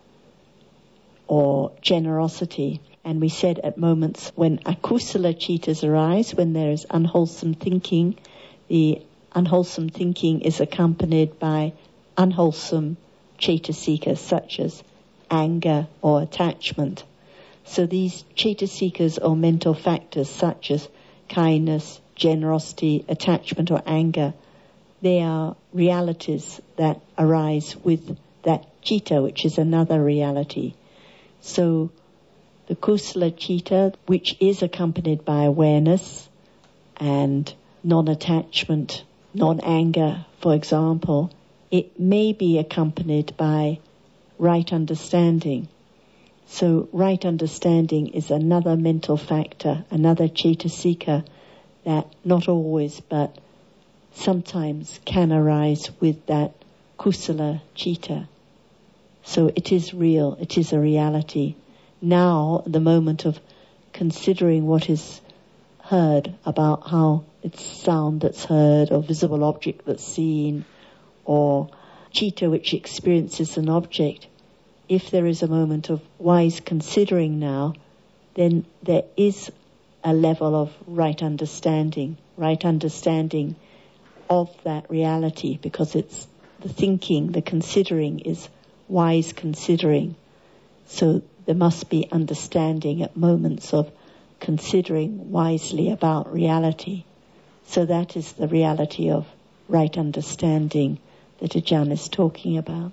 or generosity. And we said at moments when akusala cittas arise, when there is unwholesome thinking, the unwholesome thinking is accompanied by unwholesome cetasikas, such as anger or attachment. So these cetasikas or mental factors, such as kindness, generosity, attachment or anger, they are realities that arise with that citta, which is another reality. So the kusala citta, which is accompanied by awareness and non-attachment, non-anger, for example, it may be accompanied by right understanding. So right understanding is another mental factor, another cetasika that not always but sometimes can arise with that kusala citta. So it is real, it is a reality. Now, the moment of considering what is heard, about how it's sound that's heard, or visible object that's seen, or citta which experiences an object, if there is a moment of wise considering now, then there is a level of right understanding, right understanding of that reality, because it's the thinking, the considering is wise considering. So there must be understanding at moments of considering wisely about reality. So that is the reality of right understanding that Ajahn is talking about.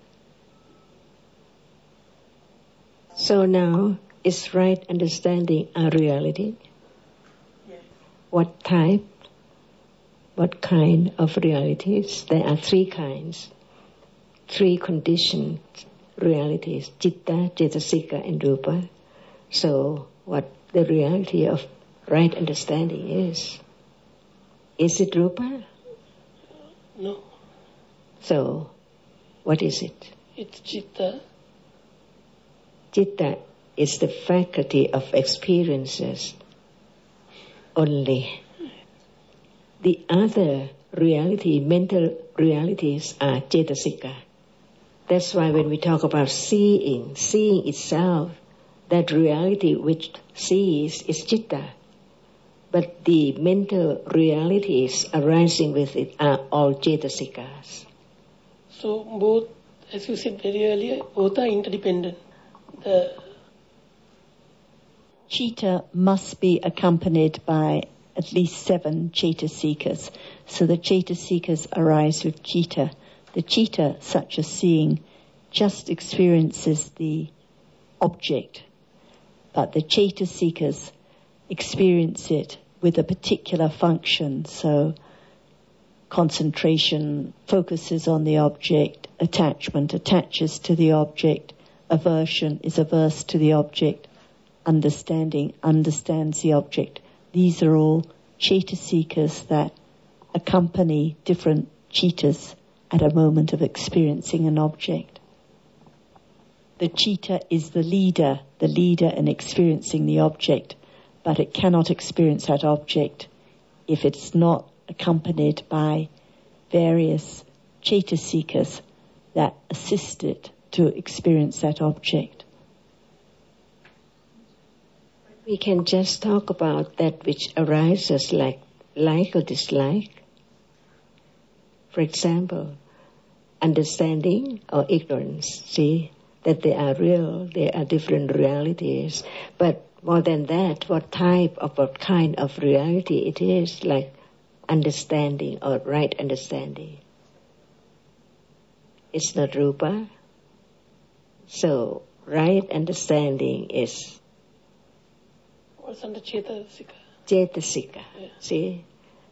So now, is right understanding a reality? Yes. What type? What kind of realities? There are three kinds, three conditioned realities, citta, cetasika, and rupa. So what the reality of right understanding is? Is it rupa? No. So, what is it? It's citta. Citta is the faculty of experiences only. The other reality, mental realities are cetasika. That's why when we talk about seeing, seeing itself, that reality which sees is citta. But the mental realities arising with it are all cetasikas. So both, as you said very earlier, both are interdependent. The Citta must be accompanied by at least seven cetasikas. So the cetasikas arise with citta. The citta, such as seeing, just experiences the object. But the Cetasikas experience it with a particular function. So concentration focuses on the object, attachment attaches to the object, aversion is averse to the object, understanding understands the object. These are all Cetasikas that accompany different citas at a moment of experiencing an object. The citta is the leader, the leader in experiencing the object, but it cannot experience that object if it's not accompanied by various Cetasikas that assist it to experience that object. We can just talk about that which arises like like or dislike. For example, understanding or ignorance. See, that they are real, they are different realities. But more than that, what type of, what kind of reality it is, like understanding or right understanding. It's not rupa. So, right understanding is what's under Cetasika? Cetasika. Yeah. See?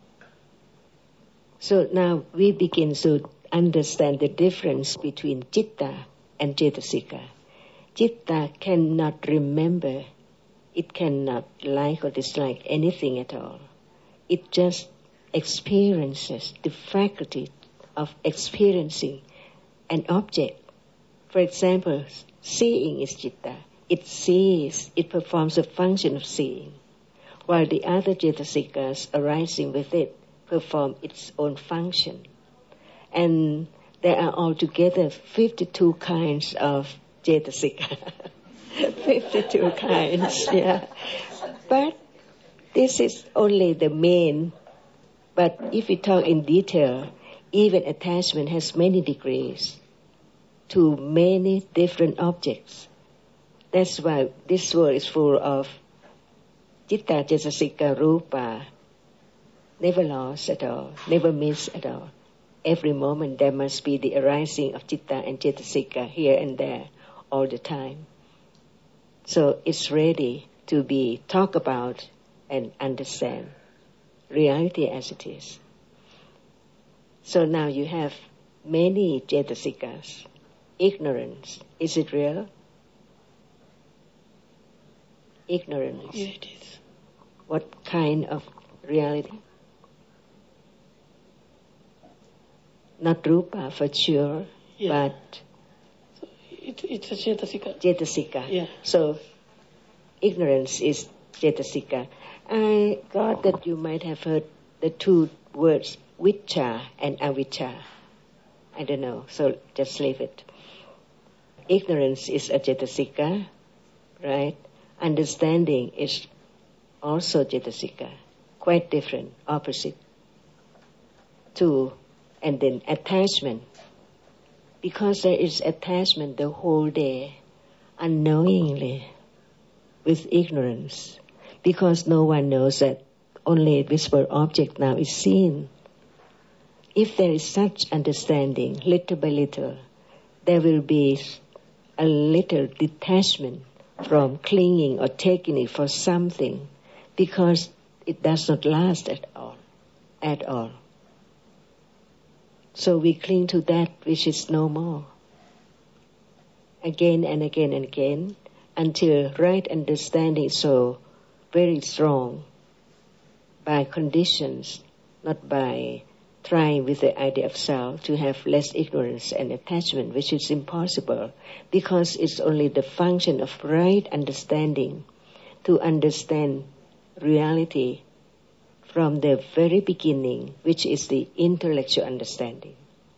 So now we begin to understand the difference between citta and Cetasika. Citta cannot remember, it cannot like or dislike anything at all. It just experiences the faculty of experiencing an object. For example, seeing is citta. It sees, it performs a function of seeing, while the other Cetasikas arising with it perform its own function. And there are altogether fifty-two kinds of Cetasika. fifty-two kinds, yeah. But this is only the main. But if we talk in detail, even attachment has many degrees to many different objects. That's why this world is full of citta, cetasika, rupa, never lost at all, never miss at all. Every moment there must be the arising of citta and cetasika here and there all the time. So it's ready to be talked about and understand reality as it is. So now you have many Cetasikas. Ignorance, is it real? Ignorance. Yeah, it is. What kind of reality? Not rupa for sure, Yeah. but So it, it's a Cetasika. Cetasika. Yeah. So ignorance is Cetasika. I thought that you might have heard the two words vicca and avicca. I don't know, so just leave it. Ignorance is a Cetasika, right? Understanding is also Cetasika, quite different, opposite. Two, and then attachment. Because there is attachment the whole day, unknowingly, with ignorance. Because no one knows that only visible object now is seen. If there is such understanding, little by little, there will be a little detachment from clinging or taking it for something, because it does not last at all, at all. So we cling to that which is no more. Again and again and again, until right understanding is so very strong by conditions, not by trying with the idea of self to have less ignorance and attachment, which is impossible, because it's only the function of right understanding to understand reality from the very beginning, which is the intellectual understanding.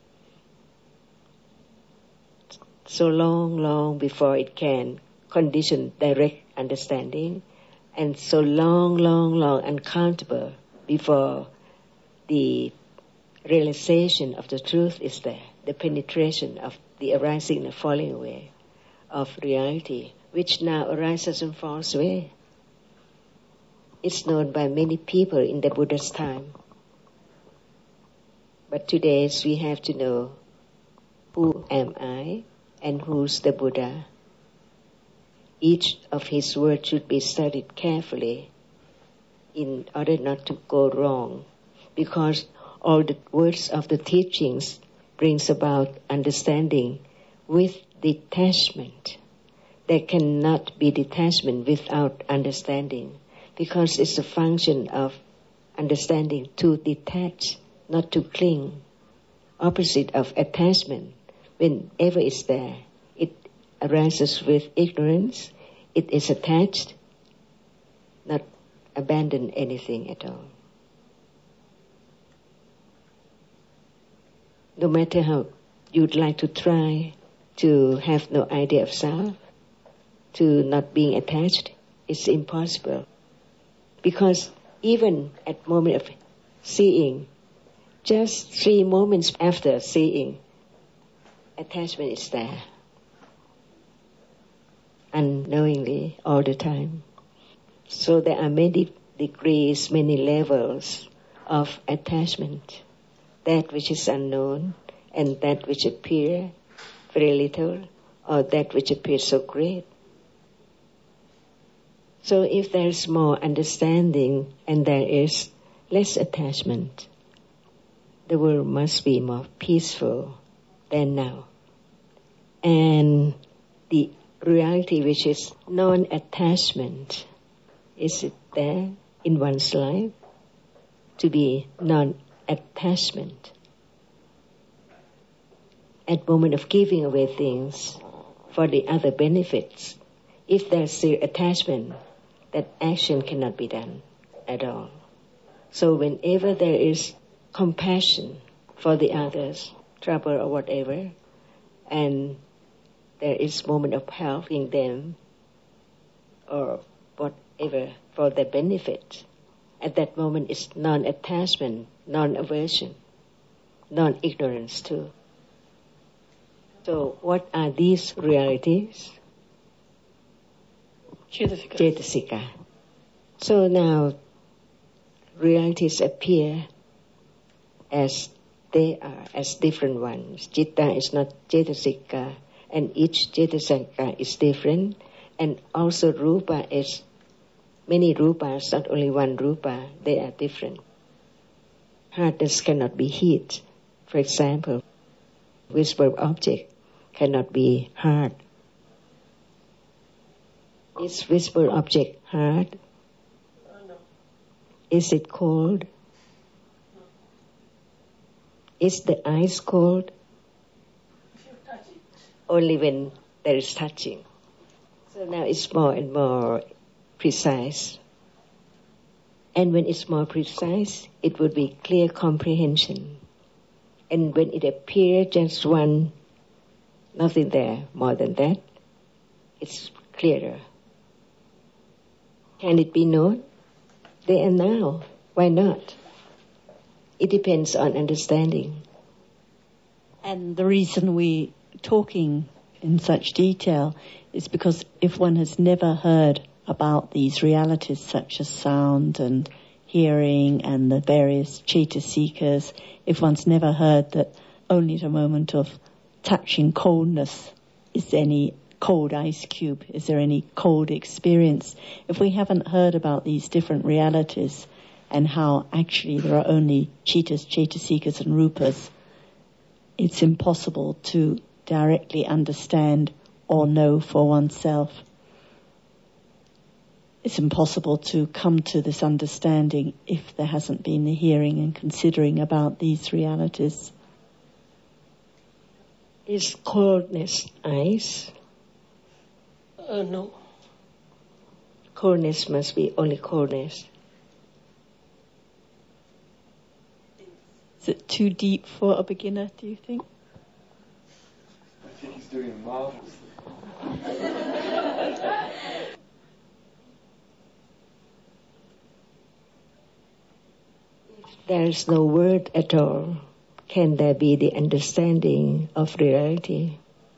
So long, long before it can condition direct understanding, and so long, long, long uncountable before the realization of the truth is there, the penetration of the arising and falling away of reality, which now arises and falls away. It's known by many people in the Buddha's time. But today we have to know, who am I and who's the Buddha? each of his words should be studied carefully in order not to go wrong, because all the words of the teachings brings about understanding with detachment. There cannot be detachment without understanding, because it's a function of understanding to detach, not to cling. Opposite of attachment, whenever it's there, it arises with ignorance, it is attached, not abandon anything at all. No matter how you'd like to try to have no idea of self, to not being attached, it's impossible. Because even at moment of seeing, just three moments after seeing, attachment is there. Unknowingly, all the time. So there are many degrees, many levels of attachment. That which is unknown, and that which appears very little, or that which appears so great. So if there is more understanding and there is less attachment, the world must be more peaceful than now. And the reality which is non-attachment, is it there in one's life to be non-attachment? At moment of giving away things for the other benefits, if there's still attachment, that action cannot be done at all. So whenever there is compassion for the others, trouble or whatever, and there is moment of helping them or whatever for their benefit, at that moment is non-attachment, non-aversion, non-ignorance too. So what are these realities? Cetasika. Cetasika. So now realities appear as they are, as different ones. Citta is not Cetasika, and each Cetasika is different, and also Rupa is many Rupas, not only one Rupa, they are different. Hardness cannot be heat. For example, visible object cannot be hard. Is visible object hard? No. Is it cold? No. Is the ice cold? If you touch it. Only when there is touching. So now it's more and more precise. And when it's more precise, it would be clear comprehension. And when it appears just one, nothing there more than that, it's clearer. Can it be known? There and now. Why not? It depends on understanding. And the reason we're talking in such detail is because if one has never heard about these realities such as sound and hearing and the various Cetasikas, if one's never heard that only at a moment of touching coldness is any cold ice cube, is there any cold experience? If we haven't heard about these different realities and how actually there are only Citas, Cetasikas and Rupas, it's impossible to directly understand or know for oneself. It's impossible to come to this understanding if there hasn't been the hearing and considering about these realities. Is coldness ice? Uh, no. Coldness must be only coldness. Is it too deep for a beginner, do you think? I think he's doing marvelously. If there is no word at all, can there be the understanding of reality?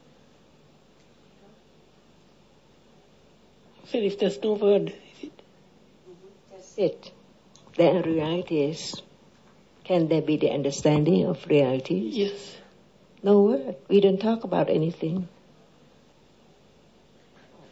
So if there's no word, is it? That's it. There are realities. Can there be the understanding of reality? Yes. No word. We don't talk about anything.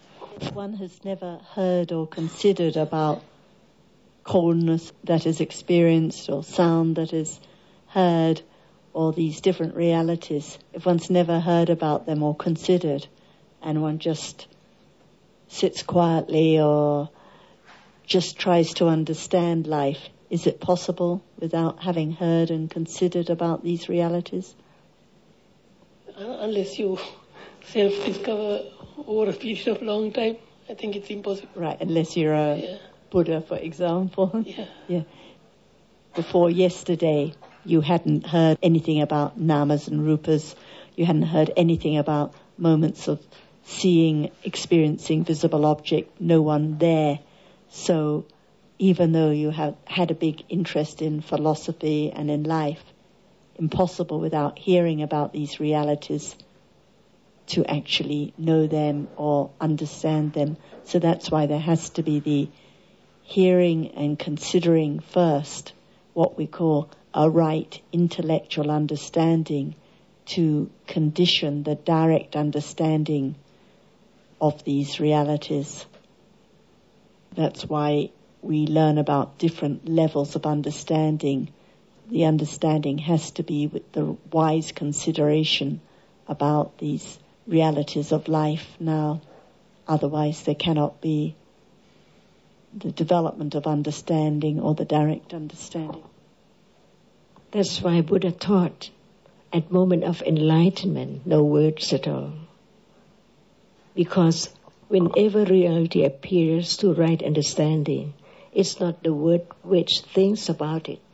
one has never heard or considered about coldness that is experienced or sound that is heard or these different realities, if one's never heard about them or considered and one just sits quietly or just tries to understand life, is it possible without having heard and considered about these realities? Uh, unless you self-discover over a period of long time, I think it's impossible. Right, unless you're a Yeah. Buddha, for example. Yeah. Yeah. Before yesterday, you hadn't heard anything about namas and rupas. You hadn't heard anything about moments of seeing, experiencing visible object, no one there. So even though you have had a big interest in philosophy and in life, impossible without hearing about these realities to actually know them or understand them. So that's why there has to be the hearing and considering first what we call a right intellectual understanding to condition the direct understanding of these realities. That's why we learn about different levels of understanding. The understanding has to be with the wise consideration about these realities of life now. Otherwise there cannot be the development of understanding or the direct understanding. That's why Buddha taught at moment of enlightenment, no words at all. Because whenever reality appears to right understanding, it's not the word which thinks about it.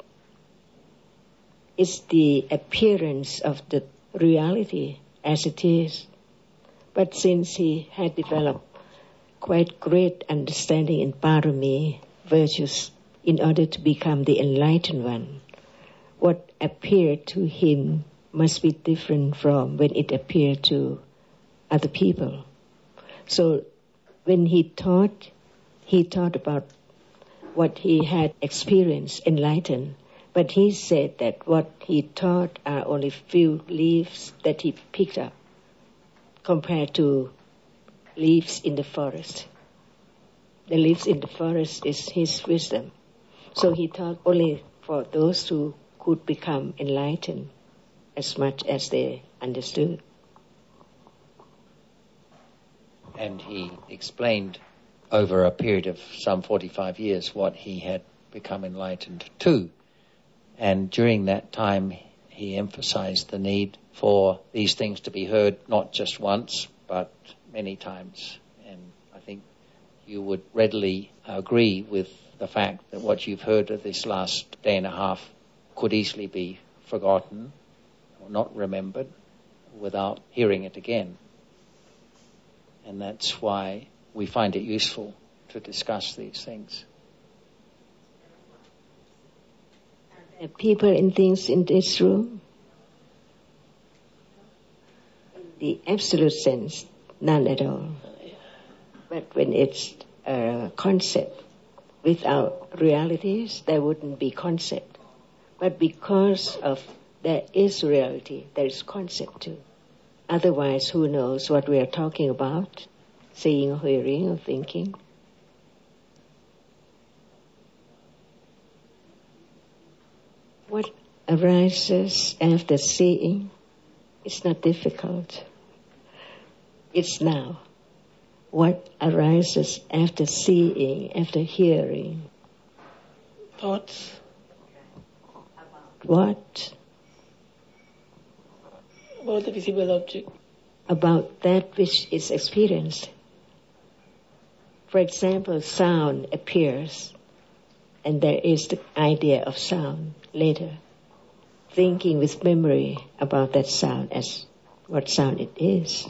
It's the appearance of the reality as it is. But since he had developed quite great understanding in parami, virtues, in order to become the enlightened one, what appeared to him must be different from when it appeared to other people. So when he taught, he taught about what he had experienced, enlightened, but he said that what he taught are only few leaves that he picked up compared to leaves in the forest. The leaves in the forest is his wisdom. So he taught only for those who could become enlightened as much as they understood. And he explained over a period of some forty-five years what he had become enlightened to. And during that time he emphasized the need for these things to be heard not just once but many times. And I think you would readily agree with the fact that what you've heard of this last day and a half could easily be forgotten or not remembered without hearing it again. And that's why we find it useful to discuss these things. Are there people and things in this room? In the absolute sense, none at all. But when it's a concept, without realities, there wouldn't be concept. But because of there is reality, there is concept too. Otherwise, who knows what we are talking about, seeing or hearing or thinking. What arises after seeing is not difficult. It's now. What arises after seeing, after hearing? Thoughts. What? About the visible object. About that which is experienced. For example, sound appears, and there is the idea of sound later. Thinking with memory about that sound as what sound it is.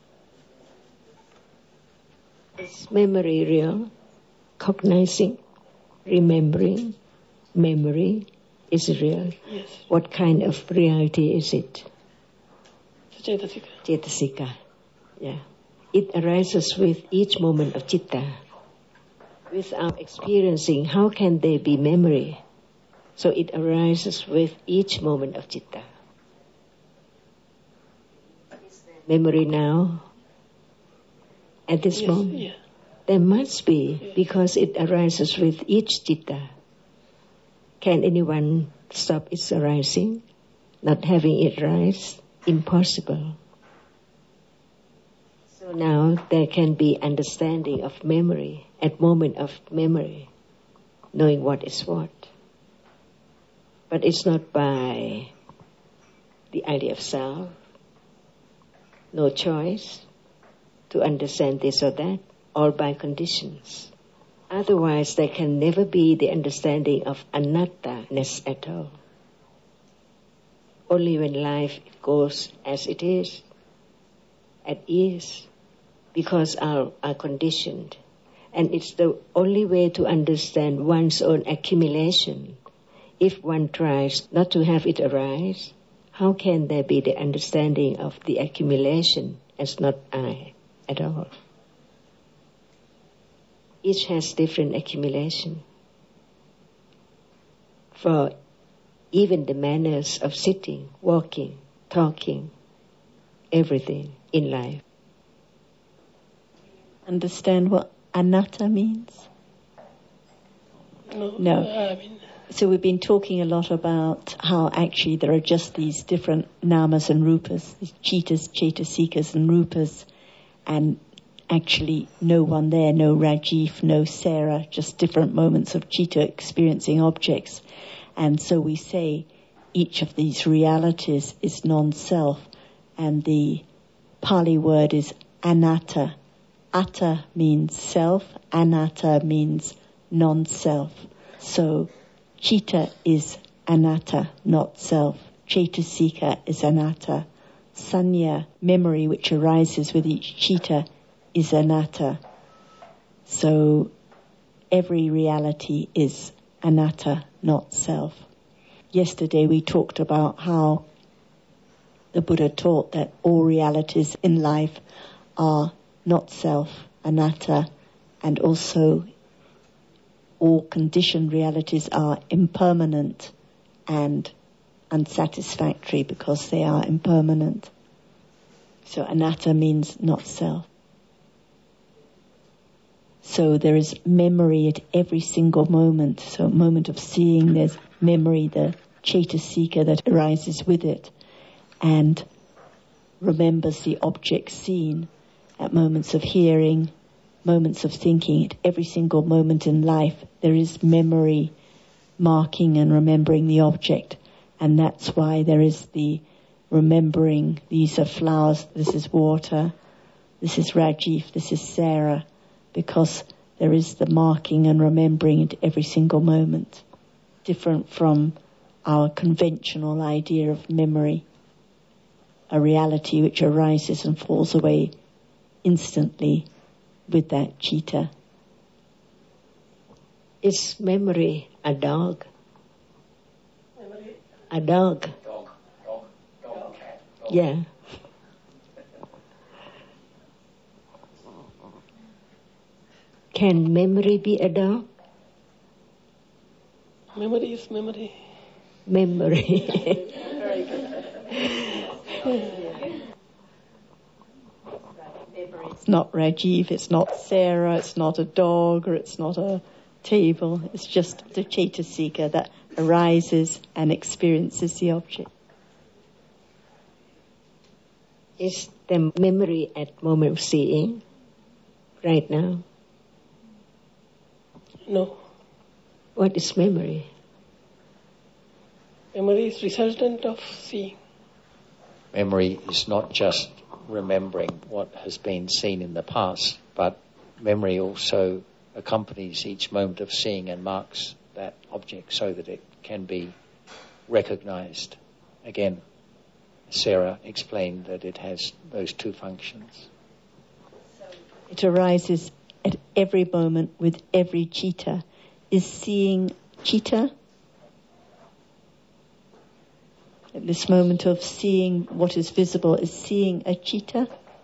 Is memory real? Cognizing, remembering, memory, is it real? Yes. What kind of reality is it? Cetasika. Cetasika, yeah. It arises with each moment of citta. Without experiencing, how can there be memory? So it arises with each moment of citta. Memory now, at this Yes, moment? yeah. There must be, because it arises with each citta. Can anyone stop its arising? Not having it rise? Impossible. So now there can be understanding of memory, at moment of memory, knowing what is what. But it's not by the idea of self, no choice to understand this or that, or by conditions. Otherwise, there can never be the understanding of anatta-ness at all. Only when life goes as it is, at ease, because our are conditioned. And it's the only way to understand one's own accumulation. If one tries not to have it arise, how can there be the understanding of the accumulation as not I at all? Each has different accumulation. For even the manners of sitting, walking, talking, everything in life. Understand what anatta means? No. No. Uh, I mean, So we've been talking a lot about how actually there are just these different namas and rupas, these citas, cetasikas and rupas, and actually no one there, no Rajiv, no Sarah, just different moments of citta experiencing objects. And so we say each of these realities is non-self, and the Pali word is anatta. Atta means self, anatta means non-self. So citta is anatta, not self. Cetasika is anatta. Sanya, memory which arises with each citta, is anatta. So every reality is anatta, not self. Yesterday we talked about how the Buddha taught that all realities in life are not self, anatta, and also all conditioned realities are impermanent and unsatisfactory because they are impermanent. So anatta means not self. So there is memory at every single moment. So a moment of seeing, there's memory, the cetasika that arises with it, and remembers the object seen at moments of hearing, moments of thinking. At every single moment in life, there is memory marking and remembering the object. And that's why there is the remembering, these are flowers, this is water, this is Rajiv, this is Sarah, because there is the marking and remembering at every single moment, different from our conventional idea of memory, a reality which arises and falls away instantly with that citta. Is memory a dog? memory. A dog? Dog, dog, dog, cat. Dog. Yeah. Can memory be a dog? Memory is memory. Memory. Very good. It's not Rajiv, it's not Sarah, it's not a dog, or it's not a table. It's just the cetasika that arises and experiences the object. Is the memory at moment of seeing right now? No. What is memory? Memory is resultant of seeing. Memory is not just remembering what has been seen in the past, but memory also accompanies each moment of seeing and marks that object so that it can be recognized. Again, Sarah explained that it has those two functions. It arises at every moment with every citta. Is seeing citta? At this moment of seeing what is visible, is seeing a citta?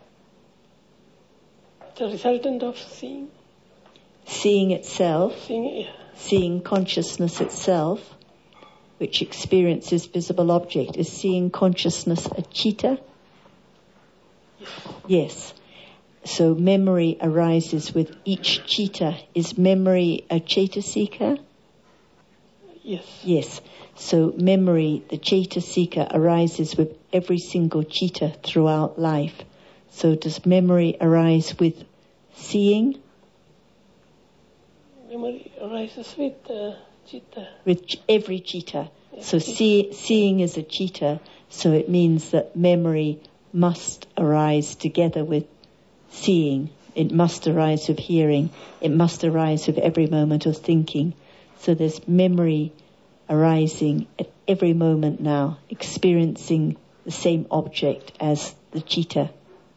The resultant of seeing. Seeing itself, Seeing, yeah. seeing consciousness itself, which experiences visible object. Is seeing consciousness a citta? Yes. Yes. So memory arises with each citta. Is memory a cetasika? Yes. Yes. So memory, the cetasika, arises with every single citta throughout life. So does memory arise with seeing? Memory arises with uh, citta. With every citta. So see, seeing is a citta, so it means that memory must arise together with seeing. It must arise with hearing. It must arise with every moment of thinking. So there's memory arising at every moment now, experiencing the same object as the citta.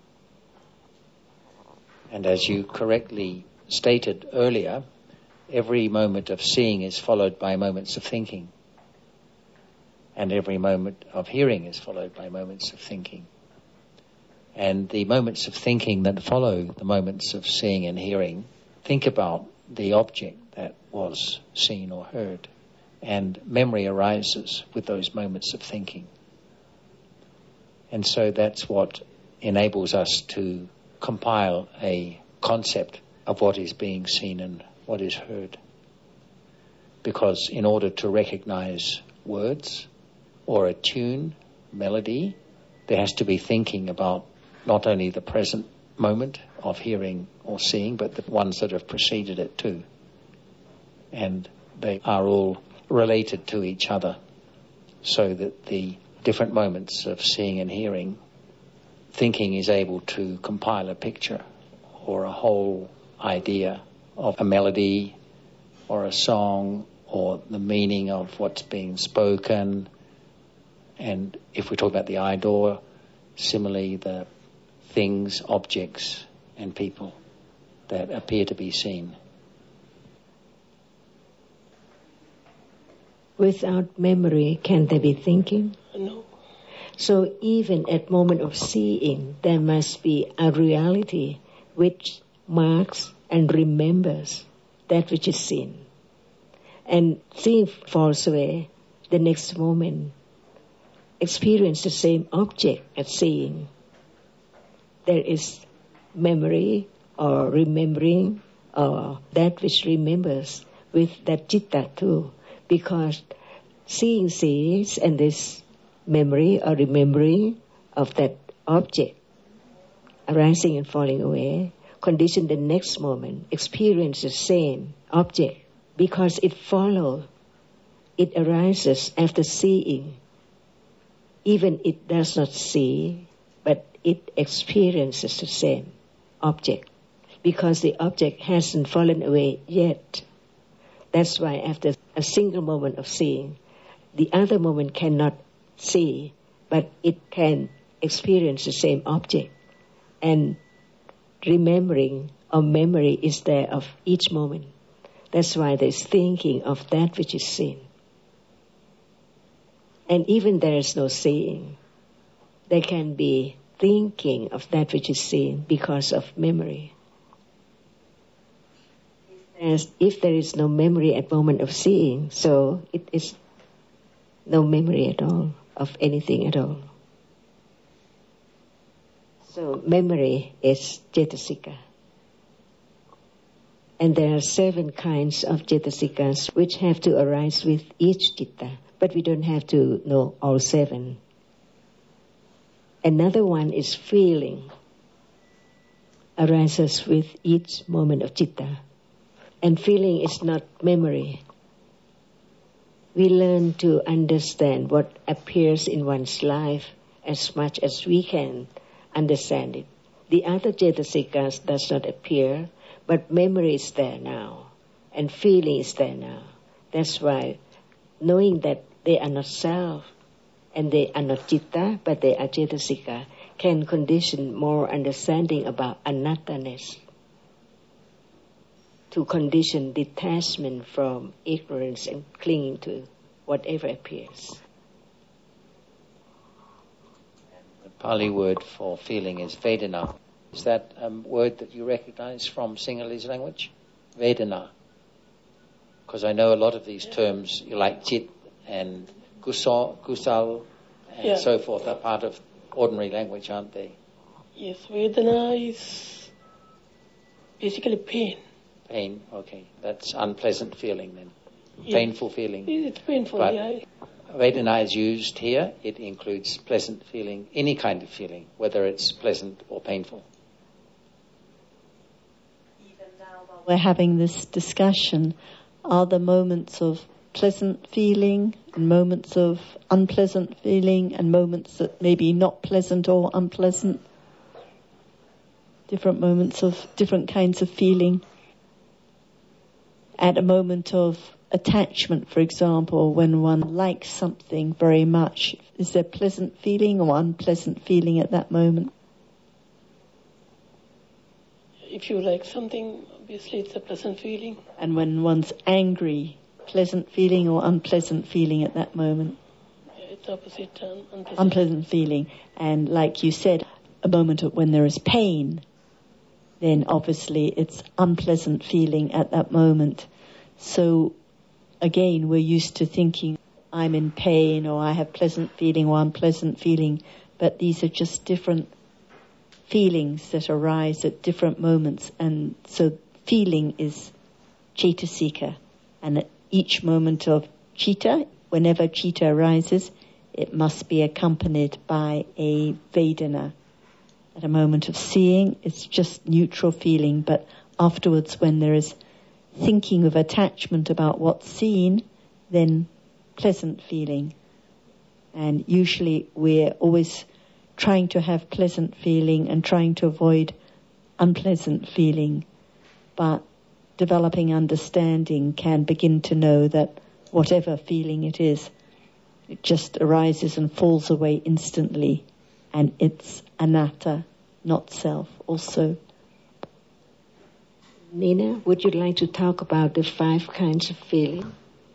And as you correctly stated earlier, every moment of seeing is followed by moments of thinking. And every moment of hearing is followed by moments of thinking. And the moments of thinking that follow the moments of seeing and hearing, think about the object that was seen or heard. And memory arises with those moments of thinking. And so that's what enables us to compile a concept of what is being seen and what is heard. Because in order to recognize words or a tune, melody, there has to be thinking about not only the present moment of hearing or seeing, but the ones that have preceded it too. And they are all related to each other, so that the different moments of seeing and hearing, thinking is able to compile a picture or a whole idea of a melody or a song or the meaning of what's being spoken. And if we talk about the eye door, similarly the things, objects and people that appear to be seen. Without memory, can there be thinking? No. So even at moment of seeing, there must be a reality which marks and remembers that which is seen. And seeing falls away, the next moment, experience the same object as seeing. There is memory or remembering or that which remembers with that citta too. Because seeing sees and this memory or remembering of that object arising and falling away, condition the next moment, experience the same object because it follows, it arises after seeing. Even it does not see, but it experiences the same object because the object hasn't fallen away yet. That's why after a single moment of seeing, the other moment cannot see, but it can experience the same object. And remembering or memory is there of each moment. That's why there's thinking of that which is seen. And even there is no seeing, there can be thinking of that which is seen because of memory. As if there is no memory at moment of seeing, so it is no memory at all of anything at all. So memory is cetasika. And there are seven kinds of cetasikas which have to arise with each citta, but we don't have to know all seven. Another one is feeling, arises with each moment of citta. And feeling is not memory. We learn to understand what appears in one's life as much as we can understand it. The other cetasikas does not appear, but memory is there now, and feeling is there now. That's why knowing that they are not self, and they are not citta, but they are cetasika, can condition more understanding about anatta-ness, to condition detachment from ignorance and clinging to whatever appears. The Pali word for feeling is Vedana. Is that a word that you recognize from Sinhalese language? Vedana. Because I know a lot of these terms, like chit and kusal, kusal and yeah. so forth, are part of ordinary language, aren't they? Yes, Vedana is basically pain. Pain, okay. That's unpleasant feeling then. Yeah. Painful feeling. It's painful, but yeah. Vedana is used here. It includes pleasant feeling, any kind of feeling, whether it's pleasant or painful. Even now while we're having this discussion, are there moments of pleasant feeling and moments of unpleasant feeling and moments that maybe not pleasant or unpleasant? Different moments of different kinds of feeling. At a moment of attachment, for example, when one likes something very much, is there pleasant feeling or unpleasant feeling at that moment? If you like something, obviously it's a pleasant feeling. And when one's angry, pleasant feeling or unpleasant feeling at that moment? Yeah, it's opposite, um, unpleasant. Unpleasant feeling. And like you said, a moment of when there is pain, then obviously it's unpleasant feeling at that moment. So again, we're used to thinking I'm in pain or I have pleasant feeling or unpleasant feeling, but these are just different feelings that arise at different moments. And so feeling is Cetasika. And at each moment of Citta, whenever Citta arises, it must be accompanied by a Vedana. At a moment of seeing, it's just neutral feeling, but afterwards when there is thinking of attachment about what's seen, then pleasant feeling. And usually we're always trying to have pleasant feeling and trying to avoid unpleasant feeling. But developing understanding can begin to know that whatever feeling it is, it just arises and falls away instantly. And it's anatta, not self, also. Nina, would you like to talk about the five kinds of feeling?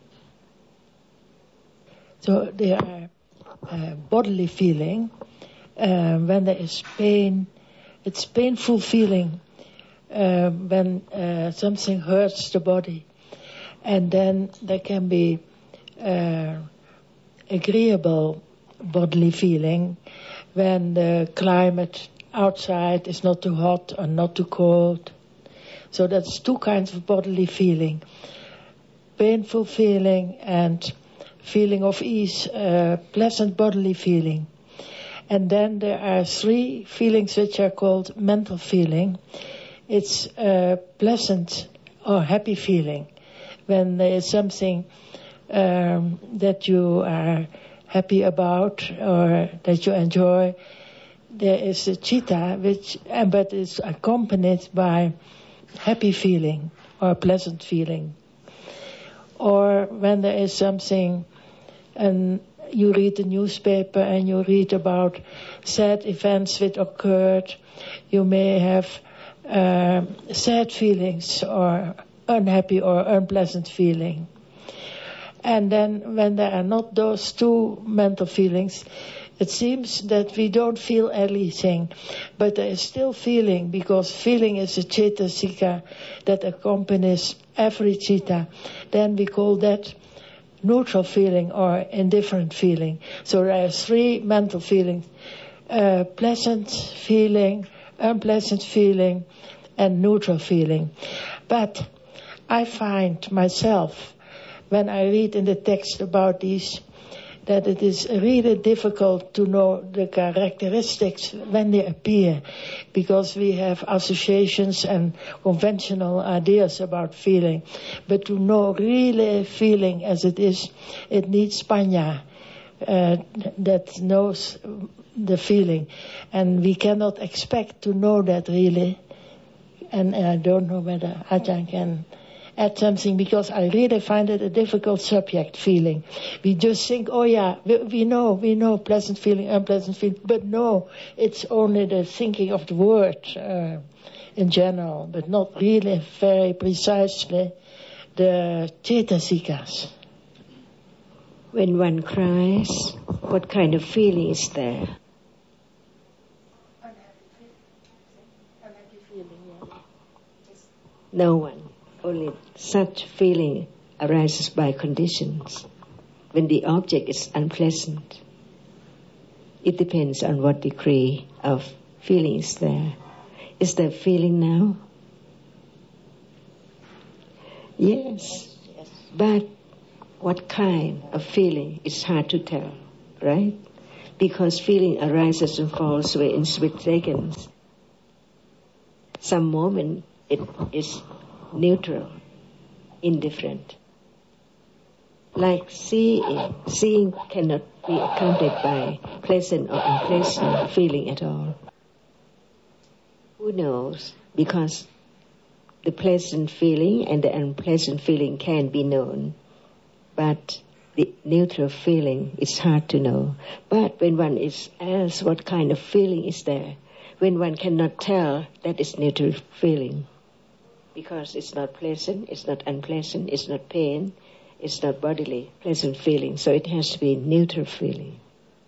So there are uh, bodily feeling. Uh, when there is pain, it's painful feeling uh, when uh, something hurts the body. And then there can be uh, agreeable bodily feeling when the climate outside is not too hot or not too cold. So that's two kinds of bodily feeling. Painful feeling and feeling of ease, uh, pleasant bodily feeling. And then there are three feelings which are called mental feeling. It's a pleasant or happy feeling. When there is something um, that you are happy about or that you enjoy, there is a citta, which, but is accompanied by happy feeling or pleasant feeling. Or when there is something, and you read the newspaper and you read about sad events which occurred, you may have uh, sad feelings or unhappy or unpleasant feeling. And then when there are not those two mental feelings, it seems that we don't feel anything, but there is still feeling, because feeling is a cetasika that accompanies every citta. Then we call that neutral feeling or indifferent feeling. So there are three mental feelings: uh, pleasant feeling, unpleasant feeling, and neutral feeling. But I find myself, when I read in the text about these, that it is really difficult to know the characteristics when they appear, because we have associations and conventional ideas about feeling. But to know really feeling as it is, it needs panya uh, that knows the feeling. And we cannot expect to know that really. And I don't know whether Ajahn can add something, because I really find it a difficult subject, feeling. We just think, oh yeah, we, we know, we know pleasant feeling, unpleasant feeling, but no, it's only the thinking of the word uh, in general, but not really very precisely the cetasikas. When one cries, what kind of feeling is there? Unhappy feeling, yeah. No one. Only such feeling arises by conditions. When the object is unpleasant, it depends on what degree of feeling is there. Is there feeling now? Yes. Yes. But what kind of feeling is hard to tell, right? Because feeling arises and falls away in split seconds. Some moment it is neutral, indifferent. Like seeing, seeing cannot be accounted by pleasant or unpleasant feeling at all. Who knows? Because the pleasant feeling and the unpleasant feeling can be known, but the neutral feeling is hard to know. But when one is asked what kind of feeling is there, when one cannot tell, that is neutral feeling. Because it's not pleasant, it's not unpleasant, it's not pain, it's not bodily pleasant feeling. So it has to be neutral feeling.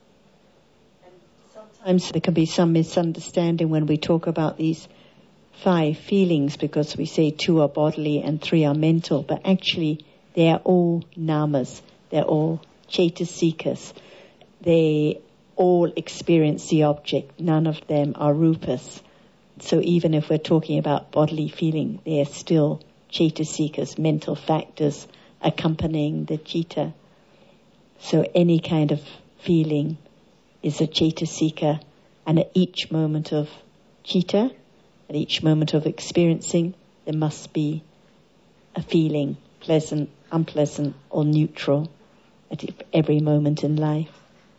Sometimes there can be some misunderstanding when we talk about these five feelings, because we say two are bodily and three are mental, but actually they are all namas, they're all cetasikas. They all experience the object, none of them are rupas. So even if we're talking about bodily feeling, they are still cetasikas, mental factors accompanying the citta. So any kind of feeling is a cetasika, and at each moment of citta, at each moment of experiencing, there must be a feeling, pleasant, unpleasant, or neutral, at every moment in life.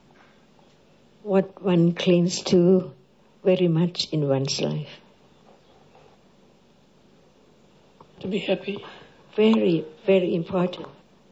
What one clings to very much in one's life? To be happy. Very, very important.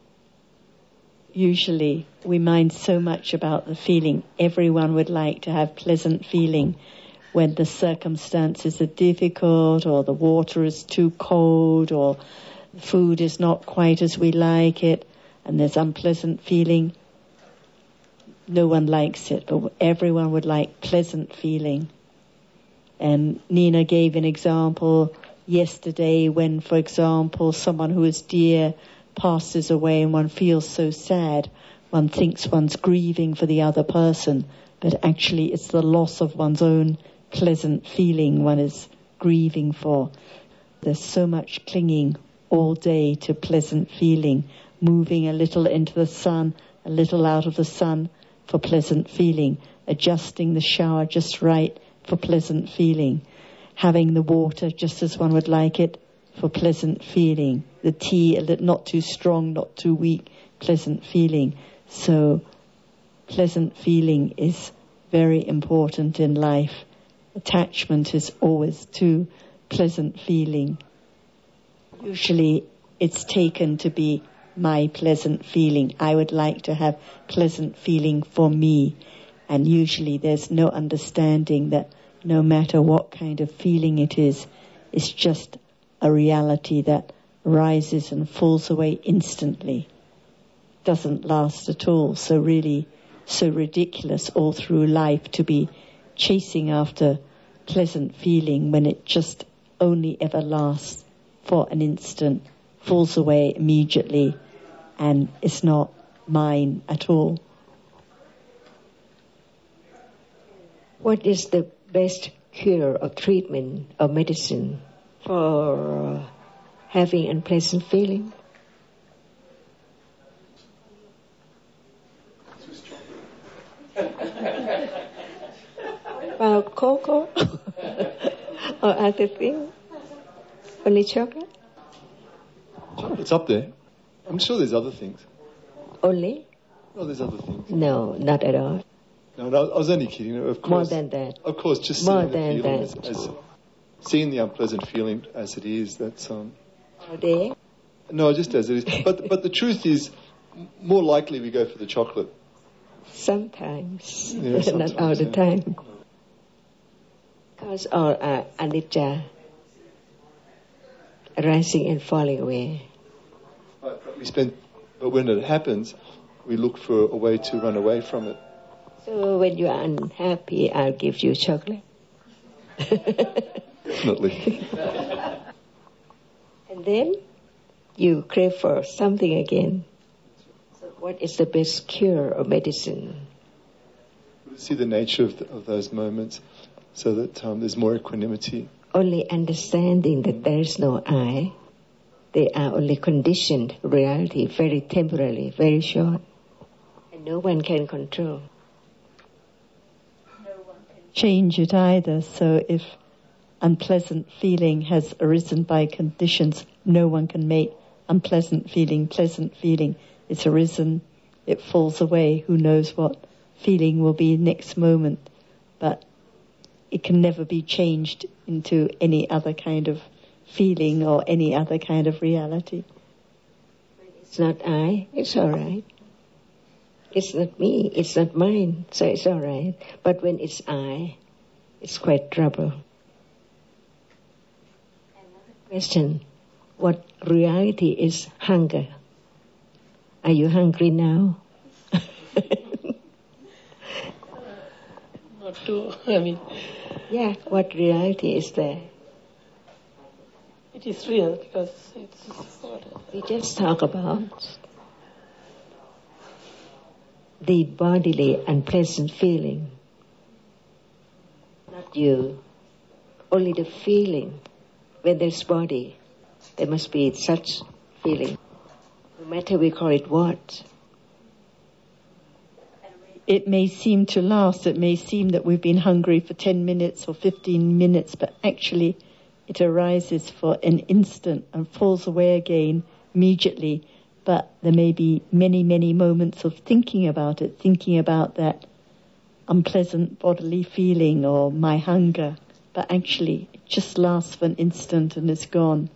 Usually we mind so much about the feeling. Everyone would like to have pleasant feeling when the circumstances are difficult, or the water is too cold, or the food is not quite as we like it, and there's unpleasant feeling. No one likes it, but everyone would like pleasant feeling. And Nina gave an example yesterday when, for example, someone who is dear passes away and one feels so sad. One thinks one's grieving for the other person, but actually it's the loss of one's own pleasant feeling one is grieving for. There's so much clinging all day to pleasant feeling, moving a little into the sun, a little out of the sun for pleasant feeling, adjusting the shower just right for pleasant feeling, having the water just as one would like it for pleasant feeling, the tea a little, not too strong, not too weak, pleasant feeling. So pleasant feeling is very important in life. Attachment is always to pleasant feeling. Usually it's taken to be my pleasant feeling. I would like to have pleasant feeling for me. And usually there's no understanding that no matter what kind of feeling it is, it's just a reality that rises and falls away instantly. Doesn't last at all. So really, so ridiculous all through life to be chasing after pleasant feeling when it just only ever lasts for an instant, falls away immediately, and it's not mine at all. What is the best cure or treatment or medicine for uh, having unpleasant feeling? Well, cocoa or other thing? Only chocolate? Chocolate's up there. I'm sure there's other things. Only? No, there's other things. No, not at all. No, no, I was only kidding. Of course, more than that. Of course, just more seeing the than feeling that. as, as seeing the unpleasant feeling as it is. That's um. All day? No, just as it is. But but the truth is, more likely we go for the chocolate. Sometimes, yeah, sometimes not all the yeah. time. Because all are anicca, rising and falling away. But, but we spend, but when it happens, we look for a way to run away from it. So when you are unhappy, I'll give you chocolate. Definitely. And then you crave for something again. So what is the best cure or medicine? See the nature of, the, of those moments, so that um, there's more equanimity. Only understanding that there is no I. They are only conditioned reality, very temporary, very short. And no one can control. No one can change it either. So if unpleasant feeling has arisen by conditions, no one can make unpleasant feeling pleasant feeling. It's arisen, it falls away. Who knows what feeling will be next moment? But it can never be changed into any other kind of feeling or any other kind of reality. It's not I, it's all right. It's not me, it's not mine, so it's all right. But when it's I, it's quite trouble. Another question, what reality is hunger? Are you hungry now? Not to, I mean... Yeah, what reality is there? It is real because it's... What, we just talk about the bodily unpleasant feeling. Not you. Only the feeling. When there's body, there must be such feeling. No matter we call it what. It may seem to last, it may seem that we've been hungry for ten minutes or fifteen minutes, but actually it arises for an instant and falls away again immediately. But there may be many, many moments of thinking about it, thinking about that unpleasant bodily feeling or my hunger. But actually it just lasts for an instant and is gone.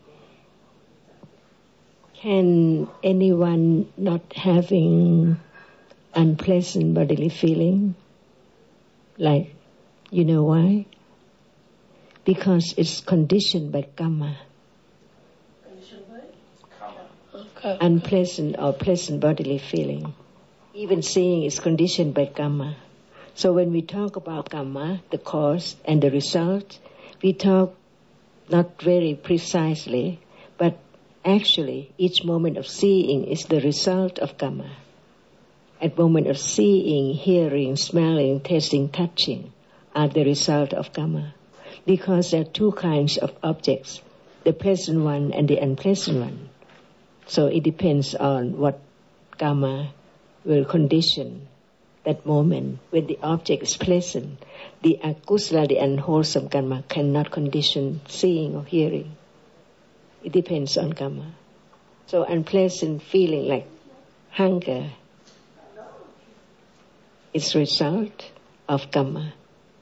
Can anyone not having unpleasant bodily feeling, like, you know why? Because it's conditioned by karma. Conditioned by? Karma. Okay. Unpleasant or pleasant bodily feeling. Even seeing is conditioned by karma. So when we talk about karma, the cause and the result, we talk not very precisely, but actually each moment of seeing is the result of karma. At moment of seeing, hearing, smelling, tasting, touching are the result of karma. Because there are two kinds of objects, the pleasant one and the unpleasant one. So it depends on what karma will condition that moment. When the object is pleasant, the akusala, the unwholesome karma, cannot condition seeing or hearing. It depends on karma. So unpleasant feeling like hunger, it's result of karma.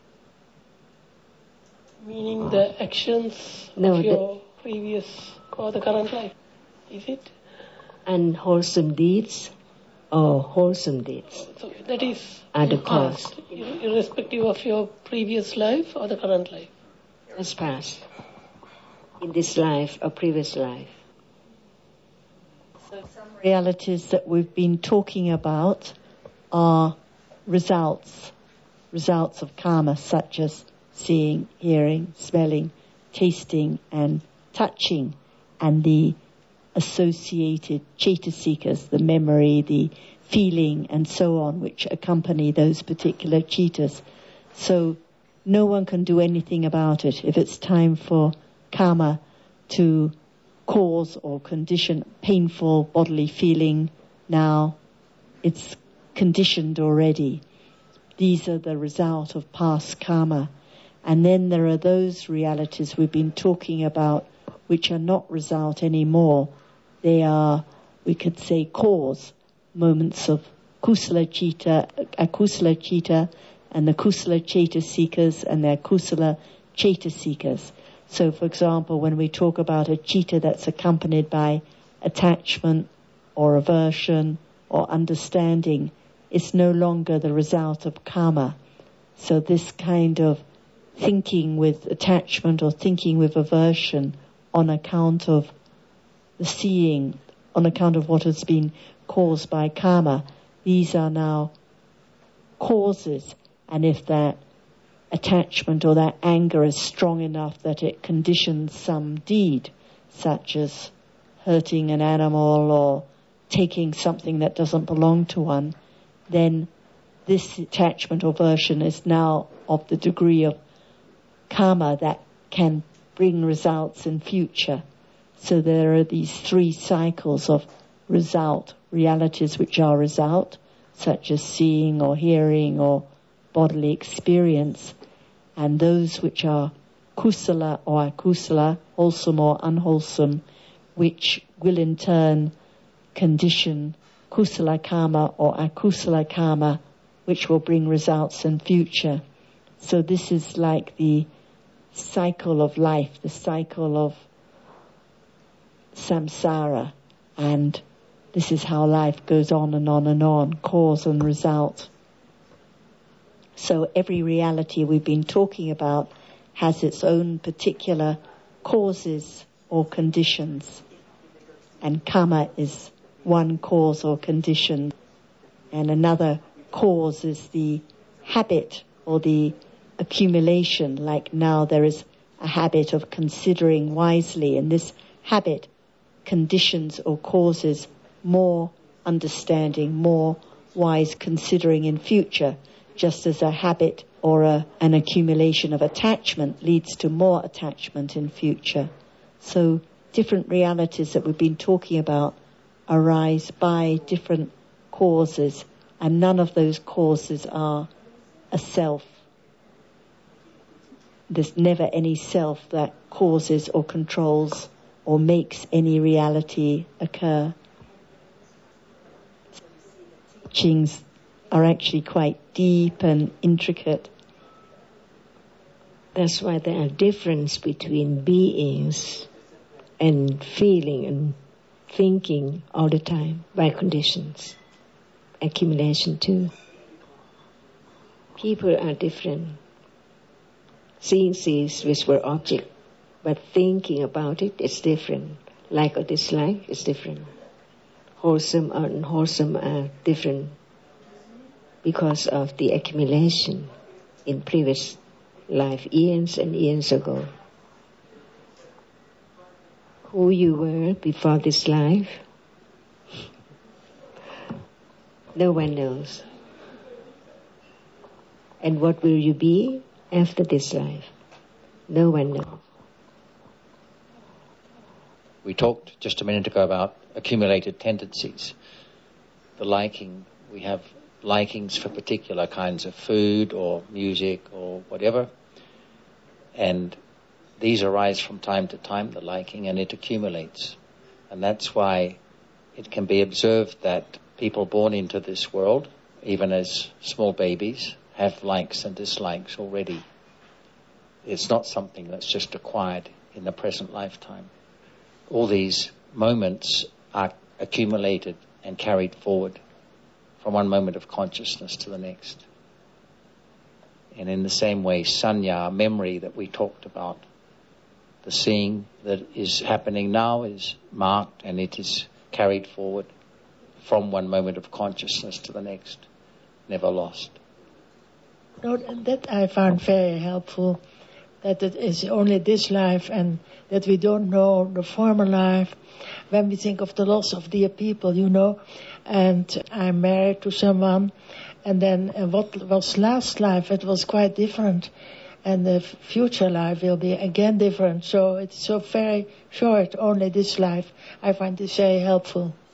Meaning the actions no, of your previous or the current life, is it? Unwholesome deeds or wholesome deeds. So that is are the past, cause. Irrespective of your previous life or the current life? That's past. In this life or previous life. So some realities that we've been talking about are results, results of karma, such as seeing, hearing, smelling, tasting and touching, and the associated cetasikas, the memory, the feeling and so on, which accompany those particular cetas. So no one can do anything about it. If it's time for karma to cause or condition painful bodily feeling, now it's conditioned already. These are the result of past karma. And then there are those realities we've been talking about which are not result anymore. They are, we could say, cause, moments of kusala citta, akusala citta, and the kusala cetasikas and their kusala cetasikas. So, for example, when we talk about a citta that's accompanied by attachment or aversion or understanding, it's no longer the result of karma. So this kind of thinking with attachment or thinking with aversion on account of the seeing, on account of what has been caused by karma, these are now causes. And if that attachment or that anger is strong enough that it conditions some deed, such as hurting an animal or taking something that doesn't belong to one, then this attachment or aversion is now of the degree of karma that can bring results in future. So there are these three cycles of result, realities which are result, such as seeing or hearing or bodily experience, and those which are kusala or akusala, wholesome or unwholesome, which will in turn condition kusala karma or akusala karma, which will bring results in future. So this is like the cycle of life, the cycle of samsara, and this is how life goes on and on and on, cause and result. So every reality we've been talking about has its own particular causes or conditions, and karma is one cause or condition, and another cause is the habit or the accumulation. Like now there is a habit of considering wisely, and this habit conditions or causes more understanding, more wise considering in future, just as a habit or a, an accumulation of attachment leads to more attachment in future. So different realities that we've been talking about arise by different causes, and none of those causes are a self. There's never any self that causes or controls or makes any reality occur. Teachings are actually quite deep and intricate. That's why there are differences between beings and feeling and thinking all the time by conditions. Accumulation too. People are different. Seeing things which were object, but thinking about it is different. Like or dislike is different. Wholesome or unwholesome are different because of the accumulation in previous life, eons and eons ago. Who you were before this life, no one knows. And what will you be after this life? No one knows. We talked just a minute ago about accumulated tendencies. The liking, we have likings for particular kinds of food or music or whatever. And these arise from time to time, the liking, and it accumulates. And that's why it can be observed that people born into this world, even as small babies, have likes and dislikes already. It's not something that's just acquired in the present lifetime. All these moments are accumulated and carried forward from one moment of consciousness to the next. And in the same way, sanya, memory that we talked about, the seeing that is happening now is marked and it is carried forward from one moment of consciousness to the next, never lost. No, that I found very helpful, that it is only this life and that we don't know the former life. When we think of the loss of dear people, you know, and I'm married to someone, and then uh, what was last life, it was quite different, and the f- future life will be again different. So it's so very short, only this life. I find this very helpful.